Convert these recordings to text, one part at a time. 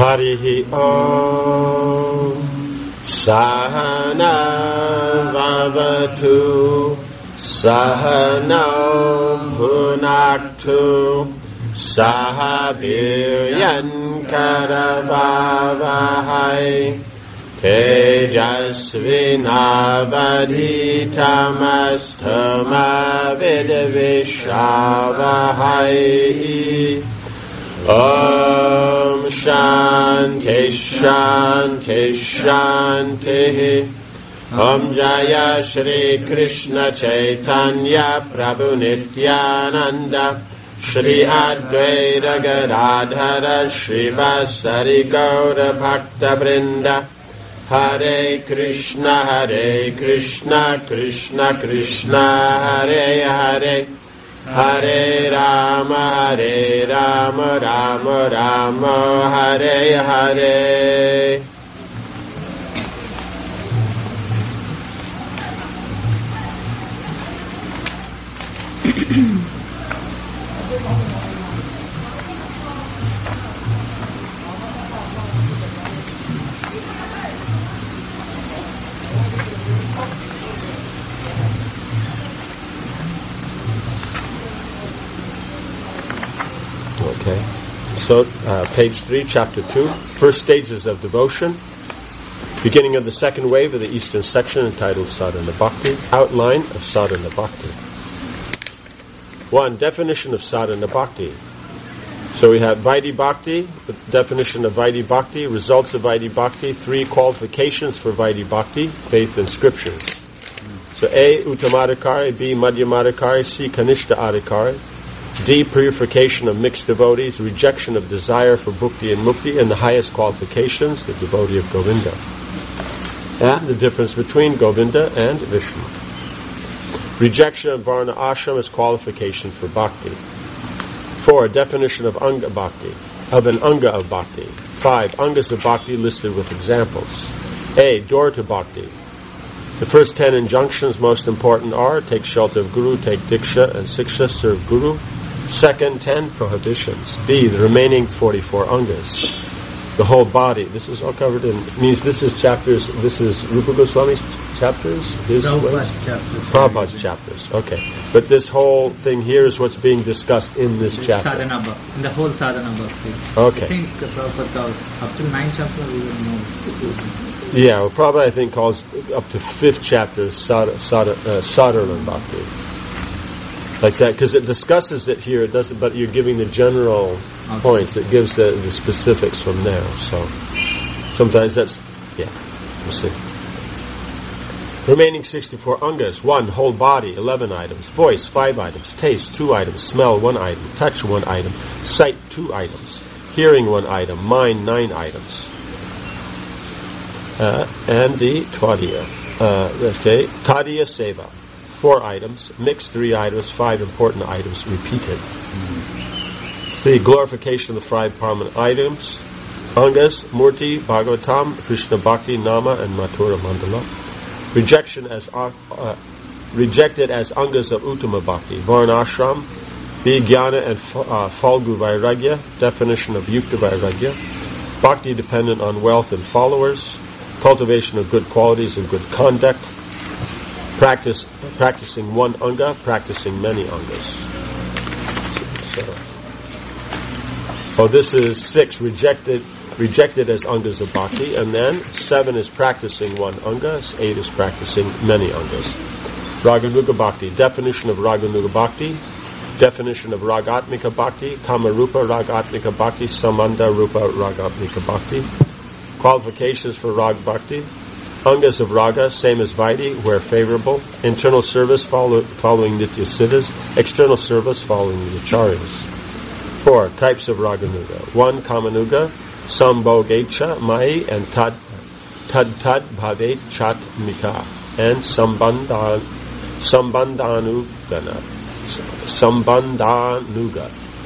Harihi Om Sahana Vavatu Sahanam Bhunaktu Sahabiryan Karavavahai Tejasvinavadhitamastama Vidvishavahai Om Shanti Shanti Shanti Om Jaya Shri Krishna Chaitanya Prabhu Nityananda Shri Advaita Gadadhara Srivasari Gaura Bhakta Vrinda Hare Krishna Krishna Krishna Hare Hare Hare Rama Rama Rama Hare Hare. Okay, so page 3, chapter 2, first stages of devotion, beginning of the second wave of the Eastern section entitled Sadhana Bhakti, outline of Sadhana Bhakti. 1. Definition of Sadhana Bhakti. So we have Vaidhi Bhakti, the definition of Vaidhi Bhakti, results of Vaidhi Bhakti, 3 qualifications for Vaidhi Bhakti, faith and scriptures. So A. Uttamadhikari, B. Madhyamadhikari, C. Kanishta Adhikari, D. Purification of mixed devotees, rejection of desire for bhukti and mukti, and the highest qualifications, the devotee of Govinda. And the difference between Govinda and Vishnu. Rejection of Varna Ashram as qualification for bhakti. 4. Definition of Anga Bhakti, of an Anga of Bhakti. 5. Angas of Bhakti listed with examples. A. Door to Bhakti. The first 10 injunctions, most important, are take shelter of Guru, take Diksha and Siksha, serve Guru. Second, 10 prohibitions. B. The remaining 44 Angas. The whole body. This is all covered in, means this is chapters, this is Rupa Goswami's chapters? Prabhupada's chapters. Okay. But this whole thing here is what's being discussed in this chapter. Sadhana Bhakti. In the whole Sadhana Bhakti. Okay. I think Prabhupada was up to 9 chapters, we will know. Yeah, well, Prabhupada, I think, calls up to 5th chapter Sadhana Bhakti. Like that, because it discusses it here, it doesn't, but you're giving the general points. It gives the specifics from there. So sometimes that's, we'll see. Remaining 64 Angas. 1. Whole body, 11 items. Voice, 5 items. Taste, 2 items. Smell, 1 item. Touch, 1 item. Sight, 2 items. Hearing, 1 item. Mind, 9 items. And the Tadiya. Tadiya Seva, 4 items. Mixed, 3 items. 5 important items repeated. 3. Glorification of the 5 prominent items. Angas, Murti, Bhagavatam, Krishna Bhakti, Nama, and Mathura Mandala. Rejected as Angas of Uttama Bhakti. Varnashram. B. Jnana and Falgu Vairagya. Definition of Yukta Vairagya. Bhakti dependent on wealth and followers. Cultivation of good qualities and good conduct. Practicing 1 Anga, practicing many Angas. This is 6, rejected as Angas of Bhakti, and then 7 is practicing 1 Anga, 8 is practicing many Angas. Raganuga Bhakti, definition of Raganuga Bhakti, definition of Ragatmika Bhakti, Kamarupa Ragatmika Bhakti, Samanda Rupa Ragatmika Bhakti, qualifications for Rag Bhakti, Angas of Raga, same as Vaidhi, where favorable, internal service following Nitya Siddhas, external service following the Acharyas. 4. Types of Raganuga. 1. Kamanuga, Sambhogecha Mai, and Tad Bhavet Chat Mika, and Sambandhanuga.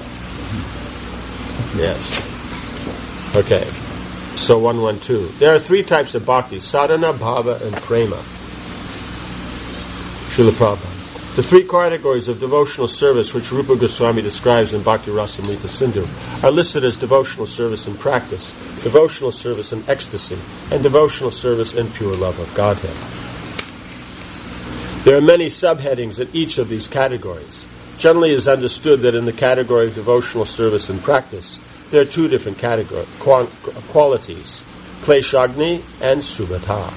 Yes. Okay. So 112. There are 3 types of bhakti: sadhana, bhava, and prema. Srila Prabhupada. The three categories of devotional service which Rupa Goswami describes in Bhakti Rasamrita Sindhu are listed as devotional service in practice, devotional service in ecstasy, and devotional service in pure love of Godhead. There are many subheadings in each of these categories. Generally it is understood that in the category of devotional service in practice, there are two different qualities, Kleshagni and Subhata.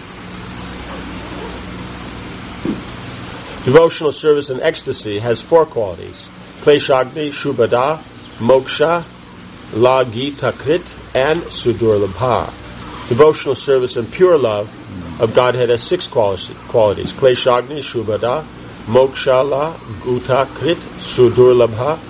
Devotional service in ecstasy has four qualities, Kleshagni, Shubhada, Moksha, Lagita Krit, and Sudurlabha. Devotional service in pure love of Godhead has six qualities, Kleshagni, Shubhada, Moksha, Lagita Krit, Sudurlabha,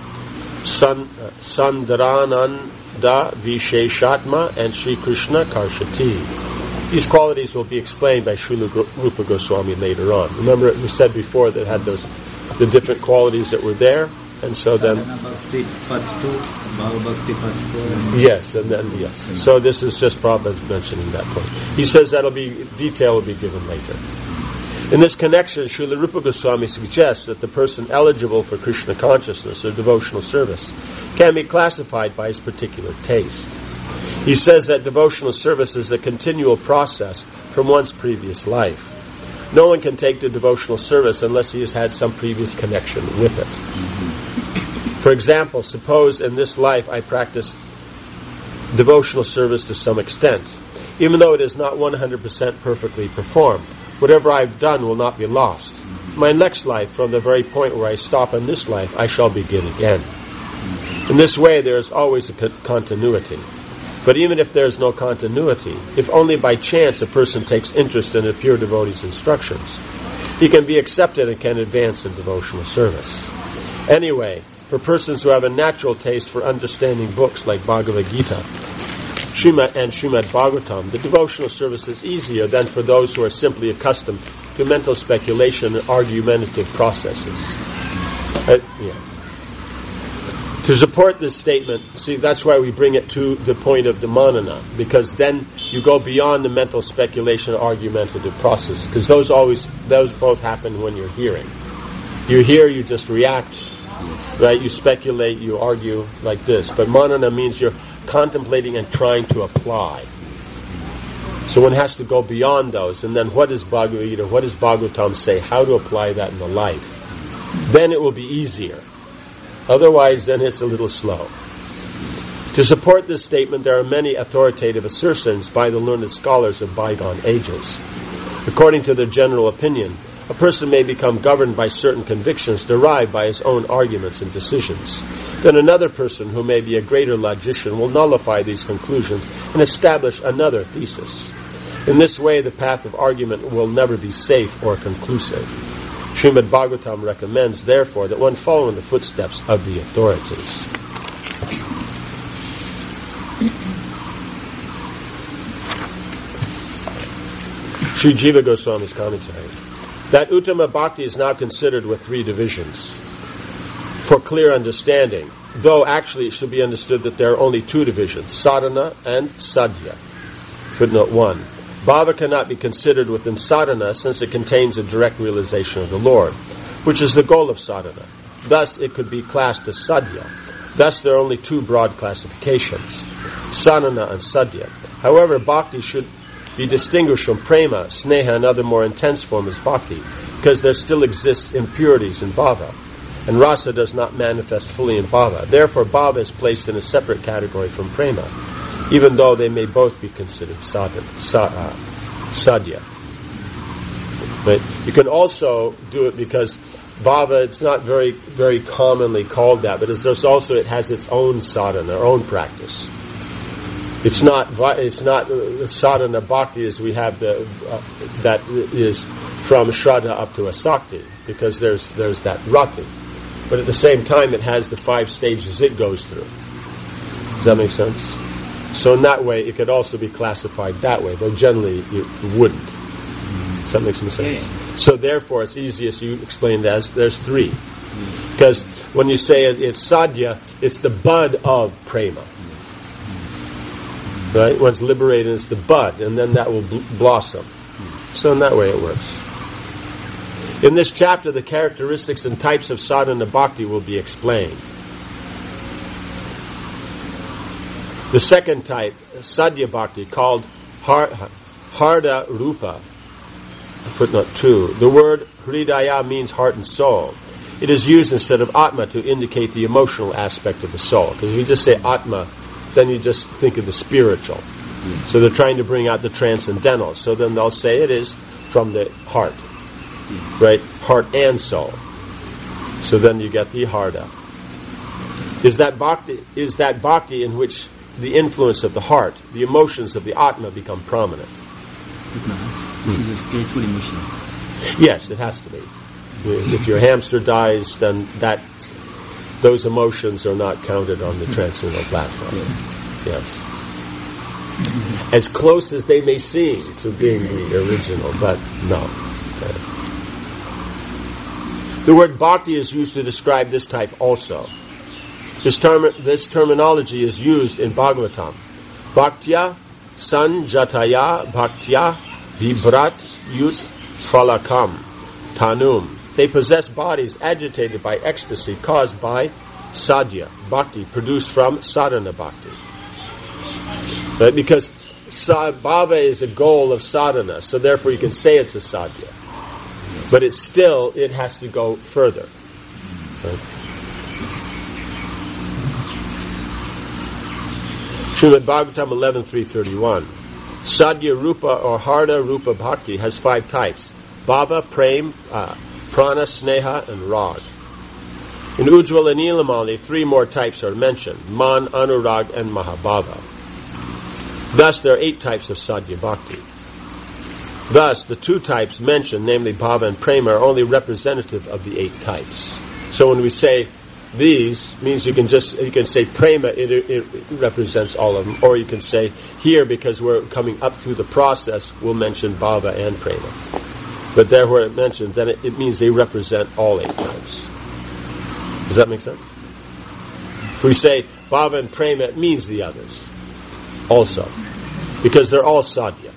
Sandarananda Visheshatma, and Sri Krishna Karshati. These qualities will be explained by Srila Rupa Goswami later on. Remember, we said before that it had the different qualities that were there, and so then... Bhakti first two, Bhava Bhakti first four. Yes, and then, yes. So this is just Prabhupada's mentioning that point. He says detail will be given later. In this connection, Srila Rupa Goswami suggests that the person eligible for Krishna consciousness or devotional service can be classified by his particular taste. He says that devotional service is a continual process from one's previous life. No one can take the devotional service unless he has had some previous connection with it. For example, suppose in this life I practice devotional service to some extent. Even though it is not 100% perfectly performed, whatever I've done will not be lost. My next life, from the very point where I stop in this life, I shall begin again. In this way, there is always a continuity. But even if there is no continuity, if only by chance a person takes interest in a pure devotee's instructions, he can be accepted and can advance in devotional service. Anyway, for persons who have a natural taste for understanding books like Bhagavad Gita and Srimad Bhagavatam, the devotional service is easier than for those who are simply accustomed to mental speculation and argumentative processes. To support this statement, see, that's why we bring it to the point of the manana, because then you go beyond the mental speculation and argumentative process, because those both happen when you're hearing. You hear, you just react, right? You speculate, you argue like this. But manana means you're contemplating and trying to apply. So one has to go beyond those, and then what does Bhagavad Gita, what does Bhagavatam say, how to apply that in the life? Then it will be easier. Otherwise, then it's a little slow. To support this statement, there are many authoritative assertions by the learned scholars of bygone ages. According to their general opinion, a person may become governed by certain convictions derived by his own arguments and decisions. Then another person, who may be a greater logician, will nullify these conclusions and establish another thesis. In this way, the path of argument will never be safe or conclusive. Srimad Bhagavatam recommends, therefore, that one follow in the footsteps of the authorities. Sri Jiva Goswami's commentary. That Uttama Bhakti is now considered with three divisions for clear understanding, though actually it should be understood that there are only two divisions, sadhana and sadhya. Footnote 1. Bhava cannot be considered within sadhana since it contains a direct realization of the Lord, which is the goal of sadhana. Thus, it could be classed as sadhya. Thus, there are only two broad classifications, sadhana and sadhya. However, bhakti should be distinguished from prema, sneha, and other more intense forms of bhakti, because there still exists impurities in bhava, and rasa does not manifest fully in bhava. Therefore, bhava is placed in a separate category from prema, even though they may both be considered sadhya. But you can also do it because bhava, it's not very, very commonly called that, but it has its own sadhana, our own practice. It's not sadhana bhakti as we have that is from shraddha up to asakti, because there's that rati. But at the same time, it has the 5 stages it goes through. Does that make sense? So in that way, it could also be classified that way, though generally it wouldn't. Does that make some sense? So therefore, it's easiest you explained as there's 3. Because when you say it's sadhya, it's the bud of prema. Right? Once liberated, it's the bud, and then that will blossom. So in that way it works. In this chapter, the characteristics and types of sadhana bhakti will be explained. The second type, sadhya bhakti, called harda rupa, footnote 2. The word hridaya means heart and soul. It is used instead of atma to indicate the emotional aspect of the soul. Because if you just say atma, then you just think of the spiritual. So they're trying to bring out the transcendental. So then they'll say it is from the heart. Right? Heart and soul. So then you get the harda. Is that bhakti in which the influence of the heart, the emotions of the atma become prominent? This is a spiritual emotion. Yes, it has to be. If your hamster dies, then those emotions are not counted on the transcendental platform. Yes. As close as they may seem to being the original, but no. The word bhakti is used to describe this type also. This terminology is used in Bhagavatam. Bhaktya sanjataya bhaktya vibrat yut phalakam tanum. They possess bodies agitated by ecstasy caused by sadhya, bhakti, produced from sadhana bhakti. Right? Because bhava is a goal of sadhana, so therefore you can say it's a sadhya. But it has to go further. Right? Srimad Bhagavatam 11.331. Sadhya Rupa or Harda Rupa Bhakti has 5 types. Bhava, Prem, Prana, Sneha, and Rag. In Ujjwala Nilamali, 3 more types are mentioned. Man, Anurag, and Mahabhava. Thus, there are 8 types of Sadhya Bhakti. Thus, the 2 types mentioned, namely Bhava and Prema, are only representative of the 8 types. So when we say these, means you can say Prema, it represents all of them. Or you can say here, because we're coming up through the process, we'll mention Bhava and Prema. But there where it mentions, then it means they represent all 8 types. Does that make sense? If we say Bhava and Prema, it means the others also. Because they're all sadhya.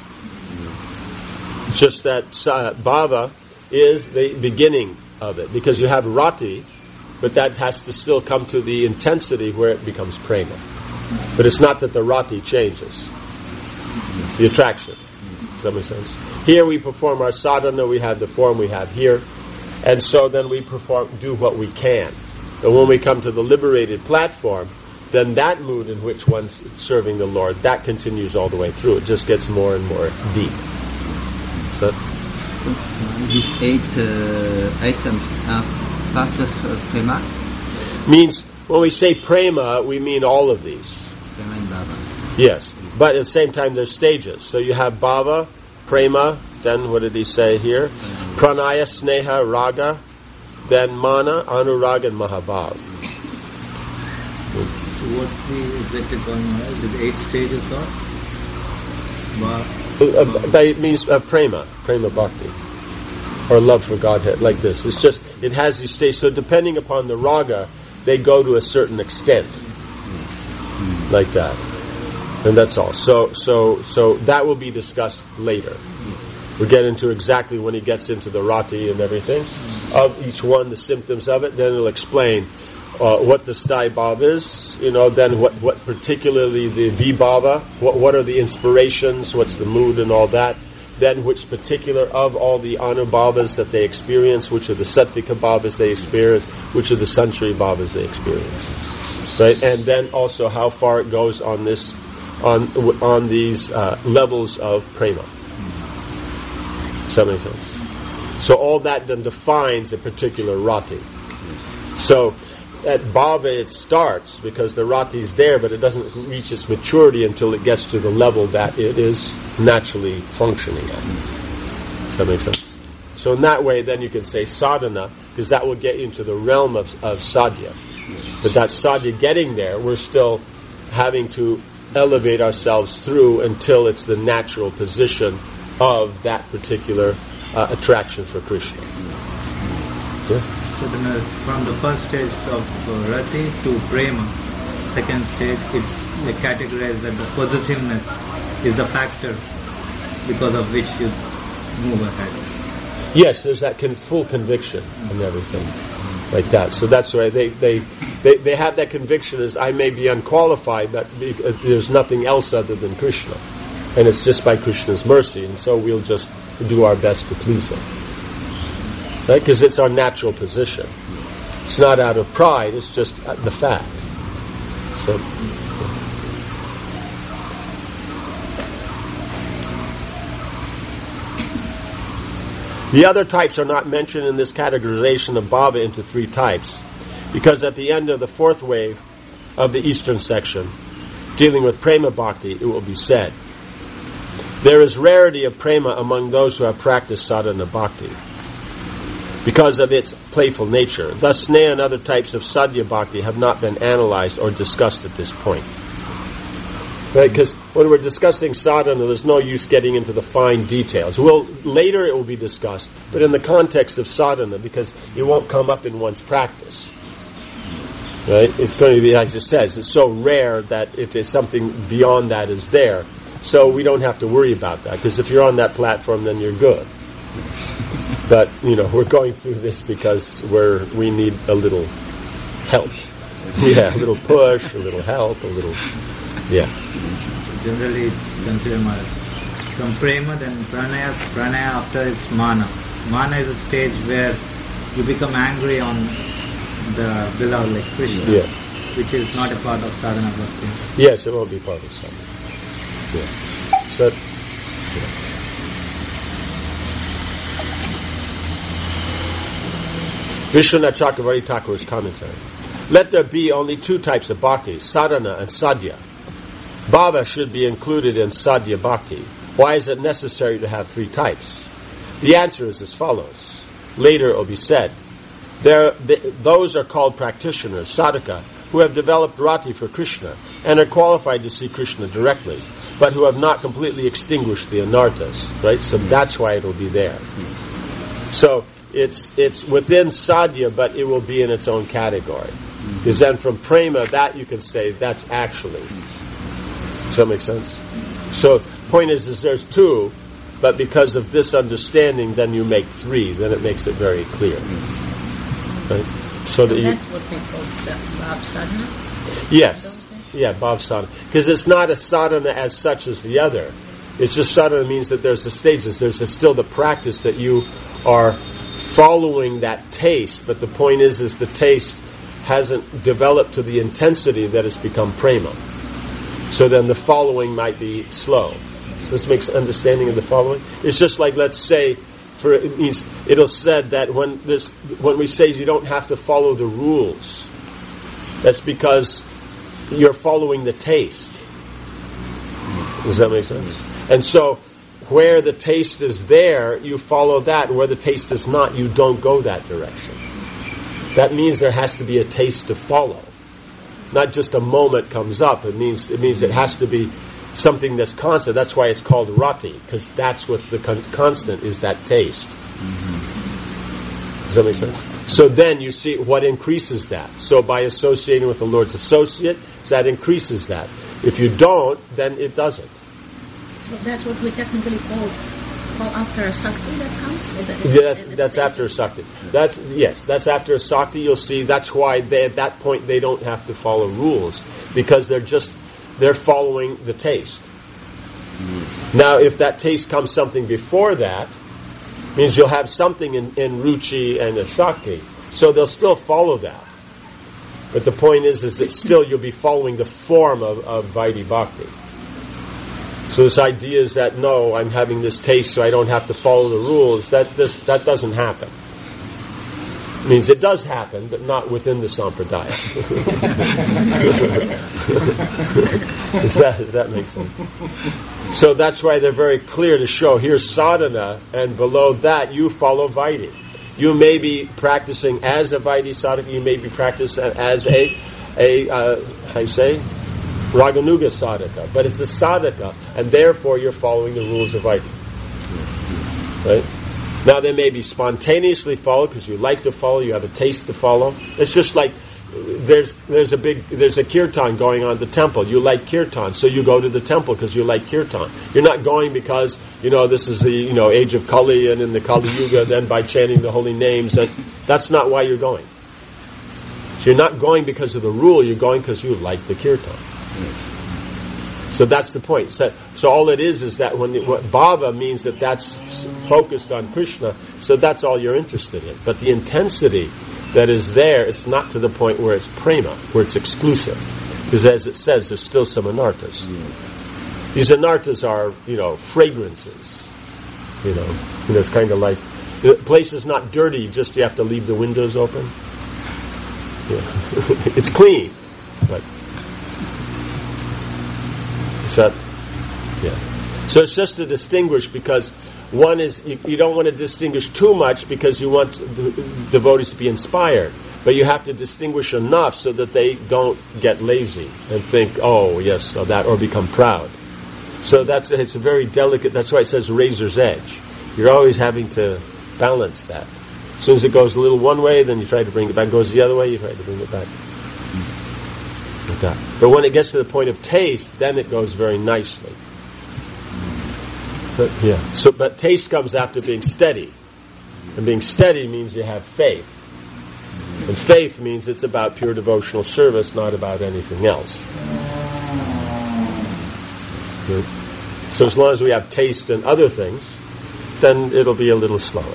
It's just that Bhava is the beginning of it. Because you have rati, but that has to still come to the intensity where it becomes prema. But it's not that the rati changes. The attraction. Does that make sense? Here we perform our sadhana, we have the form we have here, and so then we do what we can. And when we come to the liberated platform, then that mood in which one's serving the Lord, that continues all the way through. It just gets more and more deep. So these 8 items are part of prema? Means, when we say prema, we mean all of these. Prema and bhava. Yes. But at the same time, there's stages. So you have bhava, prema, then what did he say here? Pranaya, sneha, raga, then mana, anurag, and mahabhav. So what we exactly talking about? The 8 stages are? That means prema bhakti. Or love for Godhead, like this. It's just, it has these stages. So depending upon the raga, they go to a certain extent. Like that. And that's all. So that will be discussed later. We'll get into exactly when he gets into the rati and everything of each one, the symptoms of it. Then he'll explain what the sthai bhava is. Then what particularly the vibhava. What are the inspirations? What's the mood and all that? Then which particular of all the anubhavas that they experience? Which are the sattvika bhavas they experience? Which are the sanchari bhavas they experience? Right, and then also how far it goes on this. On these levels of prema. Does that make sense? So all that then defines a particular rati. So at bhava it starts because the rati is there, but it doesn't reach its maturity until it gets to the level that it is naturally functioning at. Does that make sense? So in that way then you can say sadhana, because that will get you into the realm of sadhya. But that sadhya getting there, we're still having to elevate ourselves through until it's the natural position of that particular attraction for Krishna. Yeah? So then from the first stage of rati to prema, second stage it's categorized that the possessiveness is the factor because of which you move ahead. Yes, there's that full conviction and everything like that. So that's why they have that conviction as I may be unqualified, but there's nothing else other than Krishna. And it's just by Krishna's mercy, and so we'll just do our best to please Him. Right? Because it's our natural position. It's not out of pride, it's just the fact. So, the other types are not mentioned in this categorization of Bhava into three types, because at the end of the fourth wave of the Eastern section, dealing with Prema Bhakti, it will be said, there is rarity of Prema among those who have practiced Sadhana Bhakti, because of its playful nature. Thus, Sneha and other types of Sadhya Bhakti have not been analyzed or discussed at this point. Right? Because when we're discussing sadhana, there's no use getting into the fine details. Later it will be discussed, but in the context of sadhana, because it won't come up in one's practice. Right? It's going to be, like it says, it's so rare that if it's something beyond that is there, so we don't have to worry about that, because if you're on that platform, then you're good. But, we're going through this because we need a little help. Yeah, a little push, a little help, a little... Yeah. Generally, it's considered from prema, then pranaya. Pranaya after it's mana. Mana is a stage where you become angry on the beloved, like Krishna, which is not a part of sadhana bhakti. Yes, it won't be part of sadhana. Yeah. So. Yeah. Vishwanath Chakravarti Thakur's commentary. Let there be only two types of bhakti, sadhana and sadhya. Bhava should be included in sadhya bhakti. Why is it necessary to have three types? The answer is as follows. Later it will be said, those are called practitioners, sadhaka, who have developed rati for Krishna and are qualified to see Krishna directly, but who have not completely extinguished the anarthas. Right? So that's why it will be there. So it's within sadhya, but it will be in its own category. Because then from prema, that you can say that's actually. Does that make sense? So point is there's two, but because of this understanding, then you make three. Then it makes it very clear. Right? So that's what they call Bhav Sadhana? Yes. Yeah, Bhav Sadhana. Because it's not a sadhana as such as the other. It's just sadhana means that there's the stages. There's still the practice that you are following that taste, but the point is the taste hasn't developed to the intensity that it's become prema. So then the following might be slow. So this makes understanding of the following. It's just like, let's say, it'll said that when we say you don't have to follow the rules, that's because you're following the taste. Does that make sense? And so, where the taste is there, you follow that, and where the taste is not, you don't go that direction. That means there has to be a taste to follow. Not just a moment comes up. It means it has to be something that's constant. That's why it's called rati, because that's what's the constant, is that taste. Mm-hmm. Does that make sense? So then you see what increases that. So by associating with the Lord's associate, that increases that. If you don't, then it doesn't. So that's what we technically call after a sakti that comes? That's after a sakti. That's after a sakti. You'll see that's why at that point they don't have to follow rules, because they're following the taste. Mm-hmm. Now, if that taste comes something before that, means you'll have something in ruchi and a sakti, so they'll still follow that. But the point is that still you'll be following the form of Vaidhi Bhakti. So this idea is that, no, I'm having this taste so I don't have to follow the rules. That doesn't happen. It means it does happen, but not within the sampradaya. Does that make sense? So that's why they're very clear to show, here's sadhana, and below that you follow Vaidhi. You may be practicing as a Vaidhi sadhaka, you may be practicing as a Raganuga sadhaka, but it's a sadhaka, and therefore you're following the rules of Vaidhi. Right? Now they may be spontaneously followed because you like to follow, you have a taste to follow. It's just like there's a kirtan going on at the temple. You like kirtan, so you go to the temple because you like kirtan. You're not going because this is the age of Kali, and in the Kali Yuga, then by chanting the holy names, and that's not why you're going. So you're not going because of the rule. You're going because you like the kirtan. So that's the point. So all it is that what bhava means that's focused on Krishna. So that's all you're interested in. But the intensity that is there, it's not to the point where it's prema, where it's exclusive. Because as it says, there's still some anarthas. These anarthas are, fragrances. It's kind of like, the place is not dirty, just you have to leave the windows open. Yeah. It's clean. But, so it's just to distinguish, because one is, you don't want to distinguish too much because you want the devotees to be inspired, but you have to distinguish enough so that they don't get lazy and think, oh yes, or become proud. So it's a very delicate, that's why it says razor's edge. You're always having to balance that. As soon as it goes a little one way, then you try to bring it back. It goes the other way, you try to bring it back. Like that. But when it gets to the point of taste, then it goes very nicely. But taste comes after being steady. And being steady means you have faith. And faith means it's about pure devotional service, not about anything else. Good. So as long as we have taste in other things, then it'll be a little slower.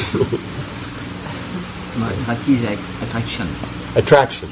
Bhakti is attraction. Attraction.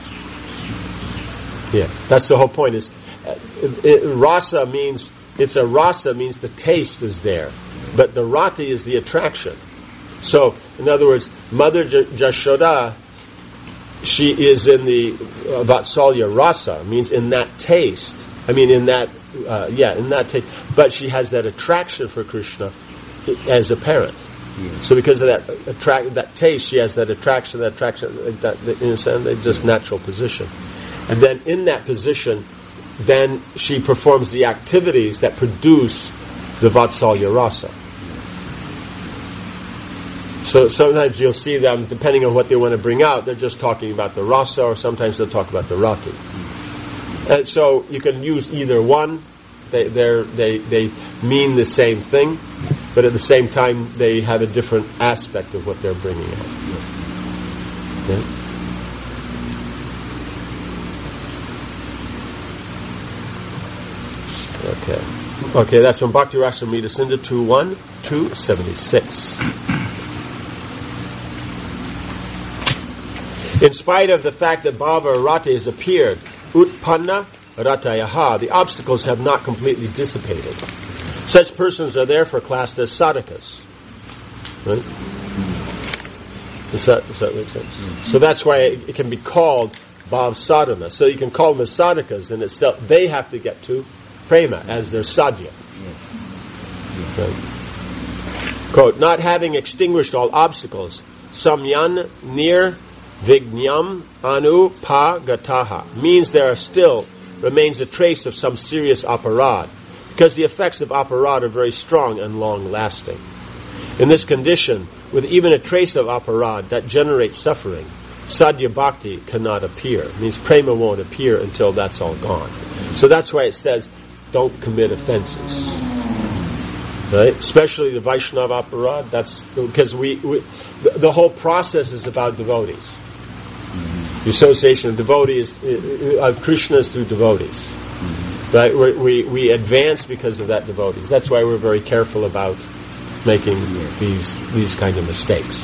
Yeah, that's the whole point. Rasa means the taste is there, but the rati is the attraction. So, in other words, Mother Jashoda, she is in the Vatsalya rasa, means in that taste. In that taste. But she has that attraction for Krishna as a parent. Yes. So because of that taste, she has that attraction, that in a sense, it's just natural position. And then in that position, then she performs the activities that produce the Vatsalya rasa. So sometimes you'll see them, depending on what they want to bring out, they're just talking about the rasa, or sometimes they'll talk about the rati. And so you can use either one. They mean the same thing, but at the same time they have a different aspect of what they're bringing out. Okay? Okay, that's from Bhakti Rasamrita Sindhu 2.1 to 76. In spite of the fact that bhava or rati has appeared, utpanna ratayaha, the obstacles have not completely dissipated. Such persons are therefore classed as sadhakas. Right? Does that make sense? Mm-hmm. So that's why it can be called bhav sadhana. So you can call them as sadhakas, and it's still, they have to get to prema as their sadhya. Yes. Right. Quote, not having extinguished all obstacles, samyan nir vignyam anu pa gataha, means there remains a trace of some serious aparad, because the effects of aparad are very strong and long-lasting. In this condition, with even a trace of aparad that generates suffering, sadhya bhakti cannot appear. It means prema won't appear until that's all gone. So that's why it says, don't commit offenses. Right? Especially the Vaishnava aparad, that's because the whole process is about devotees. The association of devotees, of Krishna is through devotees. Right? We advance because of that devotees. That's why we're very careful about making these kind of mistakes.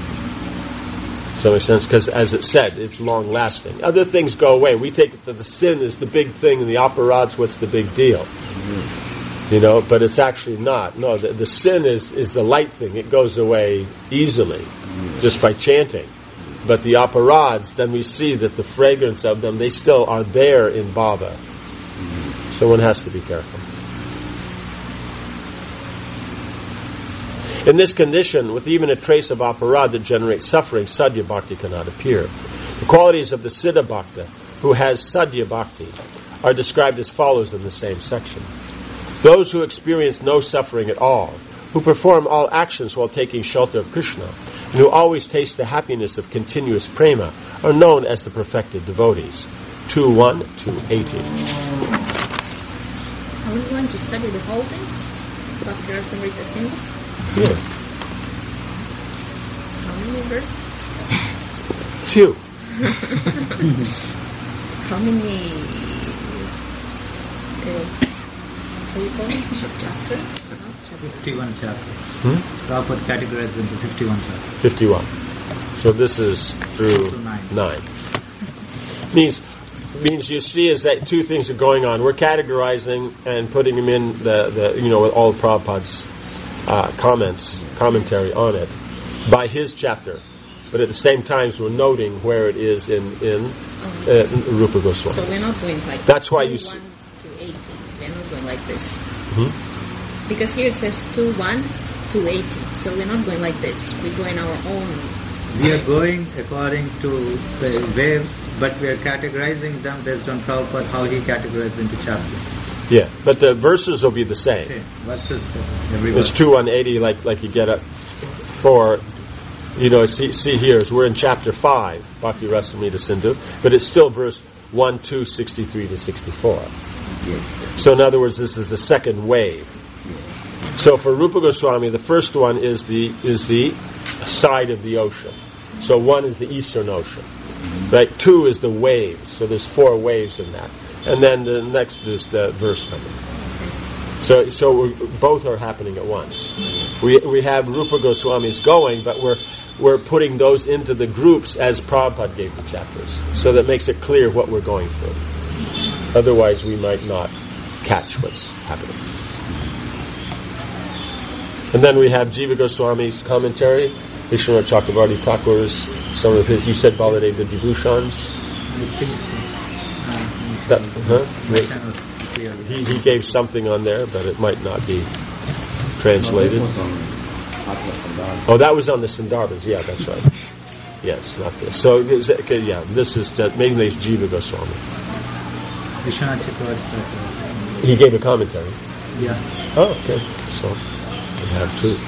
So in a sense, because as it said, it's long lasting. Other things go away. We take it that the sin is the big thing and the aparad's what's the big deal. But it's actually not. No, the sin is the light thing. It goes away easily just by chanting. But the aparads, then we see that the fragrance of them, they still are there in bhava. So one has to be careful. In this condition, with even a trace of aparad that generates suffering, sadhya bhakti cannot appear. The qualities of the siddha bhakta, who has sadhya bhakti, are described as follows in the same section. Those who experience no suffering at all, who perform all actions while taking shelter of Krishna, and who always taste the happiness of continuous prema, are known as the perfected devotees. 2:1 to 80. Are we going to study the whole thing? Bhakti Rasamrita Sindhu? Yeah. How many verses? Few. How many how do you call it? Chapters? 51 chapters. Hmm? Prabhupada categorized into 51 chapters. 51. So this is through To 9. Means you see is that two things are going on. We're categorizing and putting them in with all Prabhupada's commentary on it by his chapter. But at the same time, we're noting where it is in Rupa Goswami. So we're not going like That's why you 1 see. to 18. We're not going like this. Hmm? Because here it says 2:1 to 18. So we're not going like this. We're going our own. We are going according to the waves, but we are categorizing them based on Prabhupada, how he categorized into chapters. Yeah, but the verses will be the same. Same. Verses every It's verse. 2:180, like you get up for. See here, is we're in chapter 5, Bhakti Rasamrita Sindhu, but it's still verse 1, 2, 63 to 64. Yes. So in other words, this is the second wave. So for Rupa Goswami, the first one is the side of the ocean. So 1 is the eastern ocean. Right? 2 is the waves. So there's 4 waves in that. And then the next is the verse number. So both are happening at once. We have Rupa Goswamis going, but we're putting those into the groups as Prabhupada gave the chapters. So that makes it clear what we're going through. Otherwise we might not catch what's happening. And then we have Jiva Goswami's commentary, Vishwanath Chakravarti Thakur's, some of his, you said Baladeva Vibhushans. I think so. That, huh? My channel clearly. He gave something on there, but it might not be translated. It was on Atlas and Dharma. Oh, that was on the Sandarbhas. Yeah, that's right. Yes, not this. So, this is mainly it's Jiva Goswami. Vishwanath Chakravarti. He gave a commentary. Yeah. Oh, okay. So, we have 2.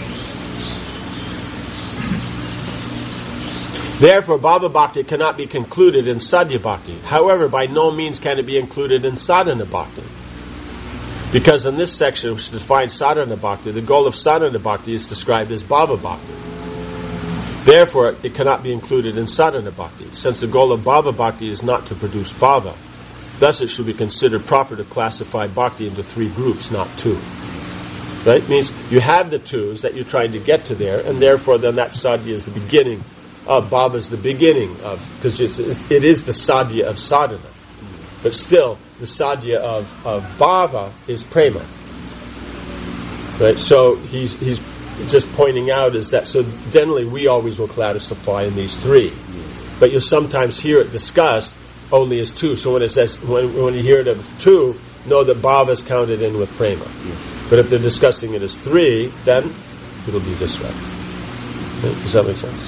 Therefore, Bhava Bhakti cannot be concluded in Sadhya Bhakti. However, by no means can it be included in Sadhana Bhakti. Because in this section, which defines Sadhana Bhakti, the goal of Sadhana Bhakti is described as Bhava Bhakti. Therefore, it cannot be included in Sadhana Bhakti, since the goal of Bhava Bhakti is not to produce Bhava. Thus, it should be considered proper to classify Bhakti into 3 groups, not 2. Right? It means you have the 2s that you're trying to get to there, and therefore then that sadhya is the beginning of Bhava, is the beginning of, because it is the sadhya of sadhana. But still, the sadhya of Bhava is prema. Right? So he's just pointing out is that, so generally we always will classify in these 3. But you'll sometimes hear it discussed only as 2. So when it says, when you hear it as 2, know that Bhava is counted in with prema. But if they're discussing it as 3, then it'll be this way. Okay? Does that make sense?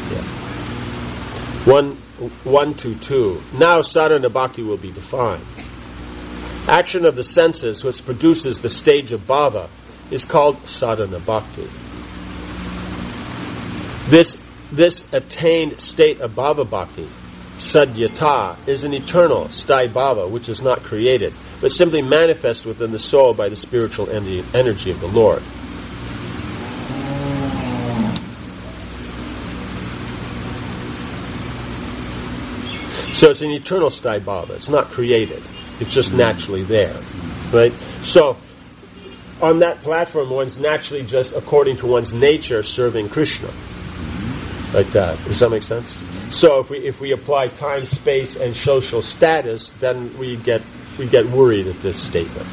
Yeah. 1 to 2. Now sadhana bhakti will be defined. Action of the senses, which produces the stage of bhava, is called sadhana bhakti. This attained state of bhava bhakti, sadyata, is an eternal sthai bhava, which is not created, but simply manifests within the soul by the spiritual energy of the Lord. So it's an eternal sthai bhava. It's not created. It's just naturally there. Right? So, on that platform, one's naturally just, according to one's nature, serving Krishna. Like that. Does that make sense? So if we apply time, space, and social status, then we get worried at this statement.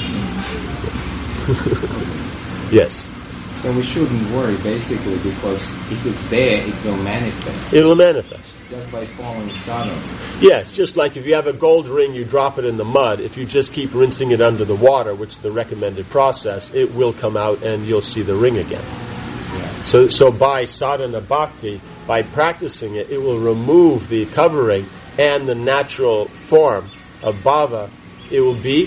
Yes. So we shouldn't worry, basically, because if it's there, it will manifest. It'll manifest. Just by following sadhana. Yes, just like if you have a gold ring, you drop it in the mud. If you just keep rinsing it under the water, which is the recommended process, it will come out and you'll see the ring again. Yeah. So by sadhana bhakti, by practicing it, it will remove the covering and the natural form of bhava. It will be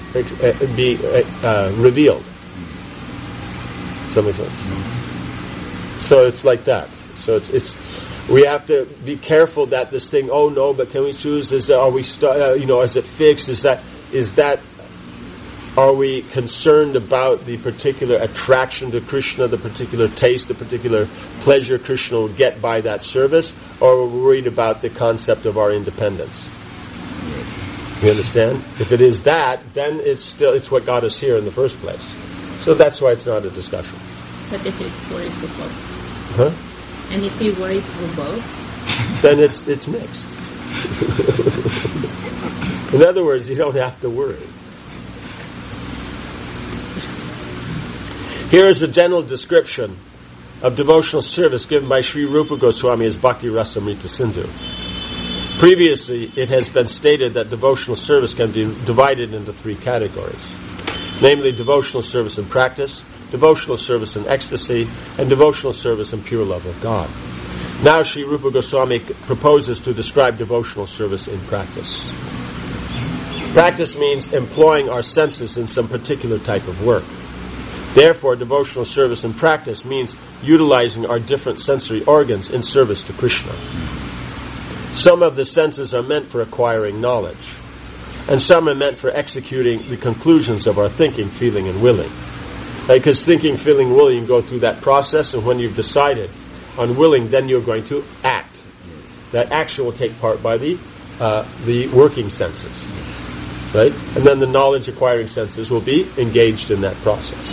revealed. Does that make sense? So it's like that. So it's We have to be careful that this thing, oh no, but can we choose? Is it fixed? Is that are we concerned about the particular attraction to Krishna, the particular taste, the particular pleasure Krishna will get by that service, or are we worried about the concept of our independence? You understand? If it is that, then it's what got us here in the first place. So that's why it's not a discussion. But if it's worried for both? Huh? And if he worried for both? Then it's mixed. In other words, you don't have to worry. Here is a general description of devotional service given by Sri Rupa Goswami as Bhakti Rasamrita Sindhu. Previously, it has been stated that devotional service can be divided into three categories, namely devotional service in practice, devotional service in ecstasy, and devotional service in pure love of God. Now Sri Rupa Goswami proposes to describe devotional service in practice. Practice means employing our senses in some particular type of work. Therefore, devotional service in practice means utilizing our different sensory organs in service to Krishna. Some of the senses are meant for acquiring knowledge, and some are meant for executing the conclusions of our thinking, feeling, and willing. Because thinking, feeling, willing, you go through that process, and when you've decided on willing, then you're going to act. That action will take part by the working senses. Right? And then the knowledge acquiring senses will be engaged in that process.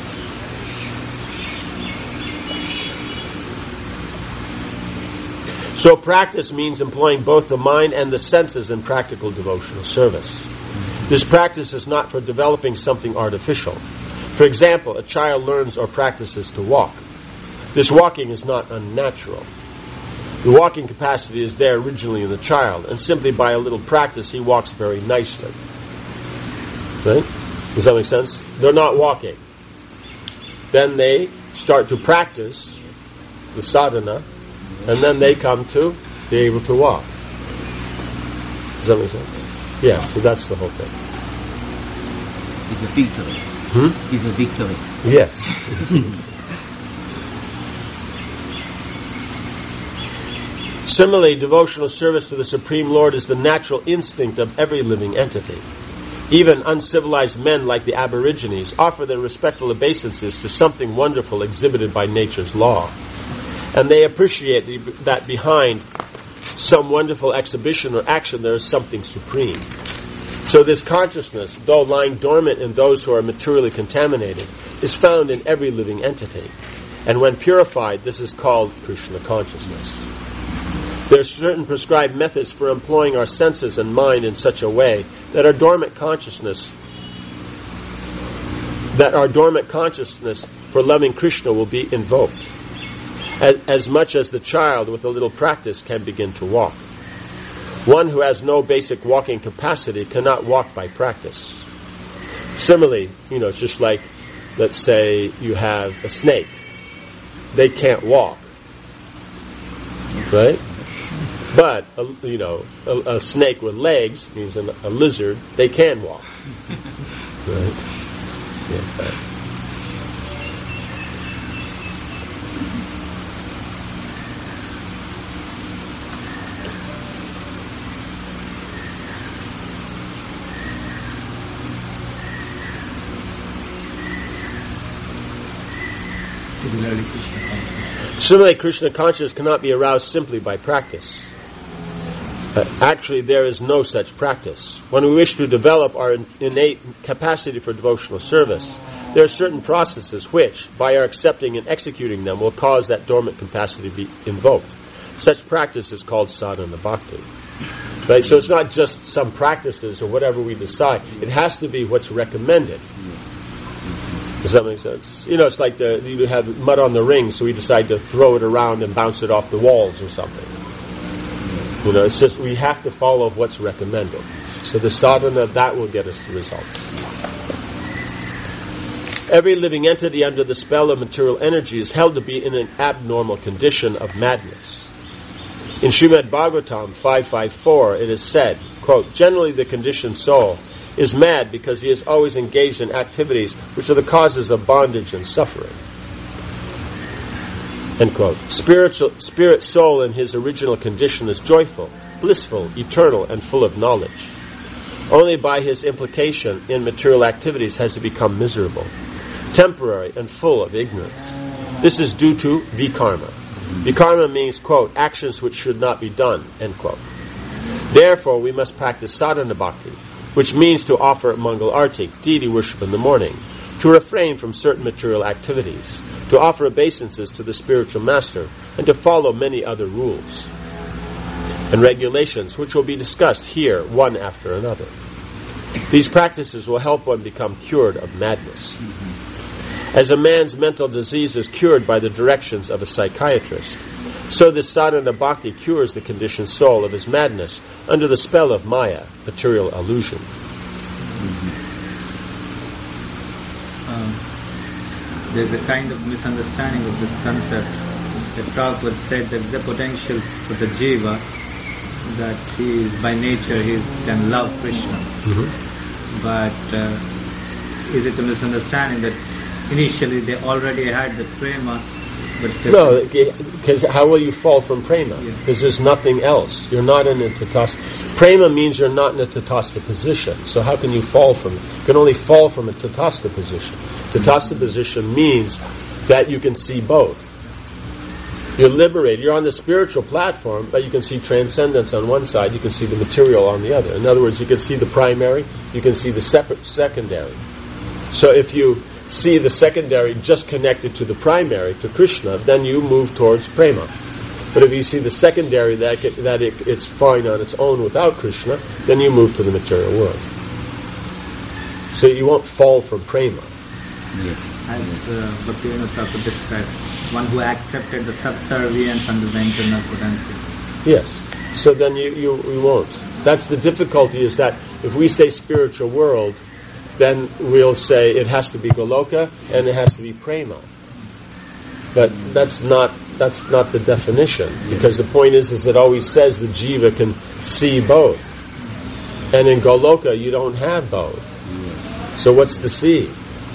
So practice means employing both the mind and the senses in practical devotional service. This practice is not for developing something artificial. For example, a child learns or practices to walk. This walking is not unnatural. The walking capacity is there originally in the child, and simply by a little practice he walks very nicely. Right? Does that make sense? They're not walking. Then they start to practice the sadhana, and then they come to be able to walk. Does that make sense? Yeah, so that's the whole thing. It's a victory. It's a victory. Yes. Similarly, devotional service to the Supreme Lord is the natural instinct of every living entity. Even uncivilized men like the Aborigines offer their respectful obeisances to something wonderful exhibited by nature's law. And they appreciate that behind some wonderful exhibition or action there is something supreme. So this consciousness, though lying dormant in those who are materially contaminated, is found in every living entity. And when purified, this is called Krishna consciousness. There are certain prescribed methods for employing our senses and mind in such a way that our dormant consciousness for loving Krishna will be invoked. As much as the child with a little practice can begin to walk. One who has no basic walking capacity cannot walk by practice. Similarly, it's just like, let's say you have a snake. They can't walk. Right? But, a snake with legs, means a lizard, they can walk. Right? Yeah, right. Similarly, Krishna consciousness cannot be aroused simply by practice. Actually, there is no such practice. When we wish to develop our innate capacity for devotional service, there are certain processes which, by our accepting and executing them, will cause that dormant capacity to be invoked. Such practice is called sadhana bhakti. Right? So it's not just some practices or whatever we decide. It has to be what's recommended. Does that make sense? It's like you have mud on the ring, so we decide to throw it around and bounce it off the walls or something. It's just we have to follow what's recommended. So the sadhana, that will get us the results. Every living entity under the spell of material energy is held to be in an abnormal condition of madness. In Srimad Bhagavatam 5.5.4, it is said, quote, generally the conditioned soul is mad because he is always engaged in activities which are the causes of bondage and suffering. End quote. Spirit soul in his original condition is joyful, blissful, eternal, and full of knowledge. Only by his implication in material activities has he become miserable, temporary, and full of ignorance. This is due to vikarma. Vikarma means, quote, actions which should not be done, end quote. Therefore, we must practice sadhana bhakti, which means to offer Mangal Arti, deity worship in the morning, to refrain from certain material activities, to offer obeisances to the spiritual master, and to follow many other rules and regulations, which will be discussed here one after another. These practices will help one become cured of madness. As a man's mental disease is cured by the directions of a psychiatrist, so this sadhana bhakti cures the conditioned soul of his madness under the spell of maya, material illusion. There's a kind of misunderstanding of this concept. The Prabhupada said that the potential for the jiva, that he by nature he can love Krishna. But is it a misunderstanding that initially they already had the prema? But no, because how will you fall from prema? Because there's nothing else. You're not in a tatastha. Prema means you're not in a tatastha position. So how can you fall from it? You can only fall from a tatastha position. Tatastha position means that you can see both. You're liberated. You're on the spiritual platform, but you can see transcendence on one side, you can see the material on the other. In other words, you can see the primary, you can see the separate secondary. So if you see the secondary just connected to the primary, to Krishna, then you move towards prema. But if you see the secondary that it's fine on its own without Krishna, then you move to the material world. So you won't fall from prema. Yes. As Bhaktivinoda Thakur described, one who accepted the subservience under the internal potency. Yes. So then you won't. That's the difficulty, is that if we say spiritual world, then we'll say it has to be Goloka and it has to be prema. But that's not the definition, because the point is it always says the jiva can see both. And in Goloka you don't have both. So what's the see?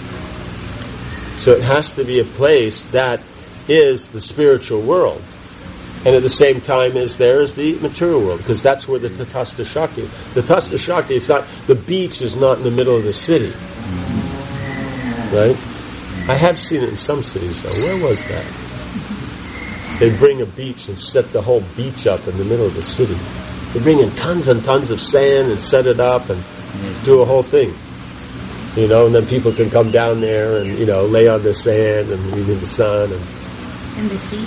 So it has to be a place that is the spiritual world, and at the same time is the material world, because that's where the Tatastha Shakti. The Tatastha Shakti is not, the beach is not in the middle of the city, right? I have seen it in some cities though. Where was that? They bring a beach and set the whole beach up in the middle of the city. They bring in tons and tons of sand and set it up and do a whole thing. You know, and then people can come down there and, lay on the sand and read in the sun. And the sea?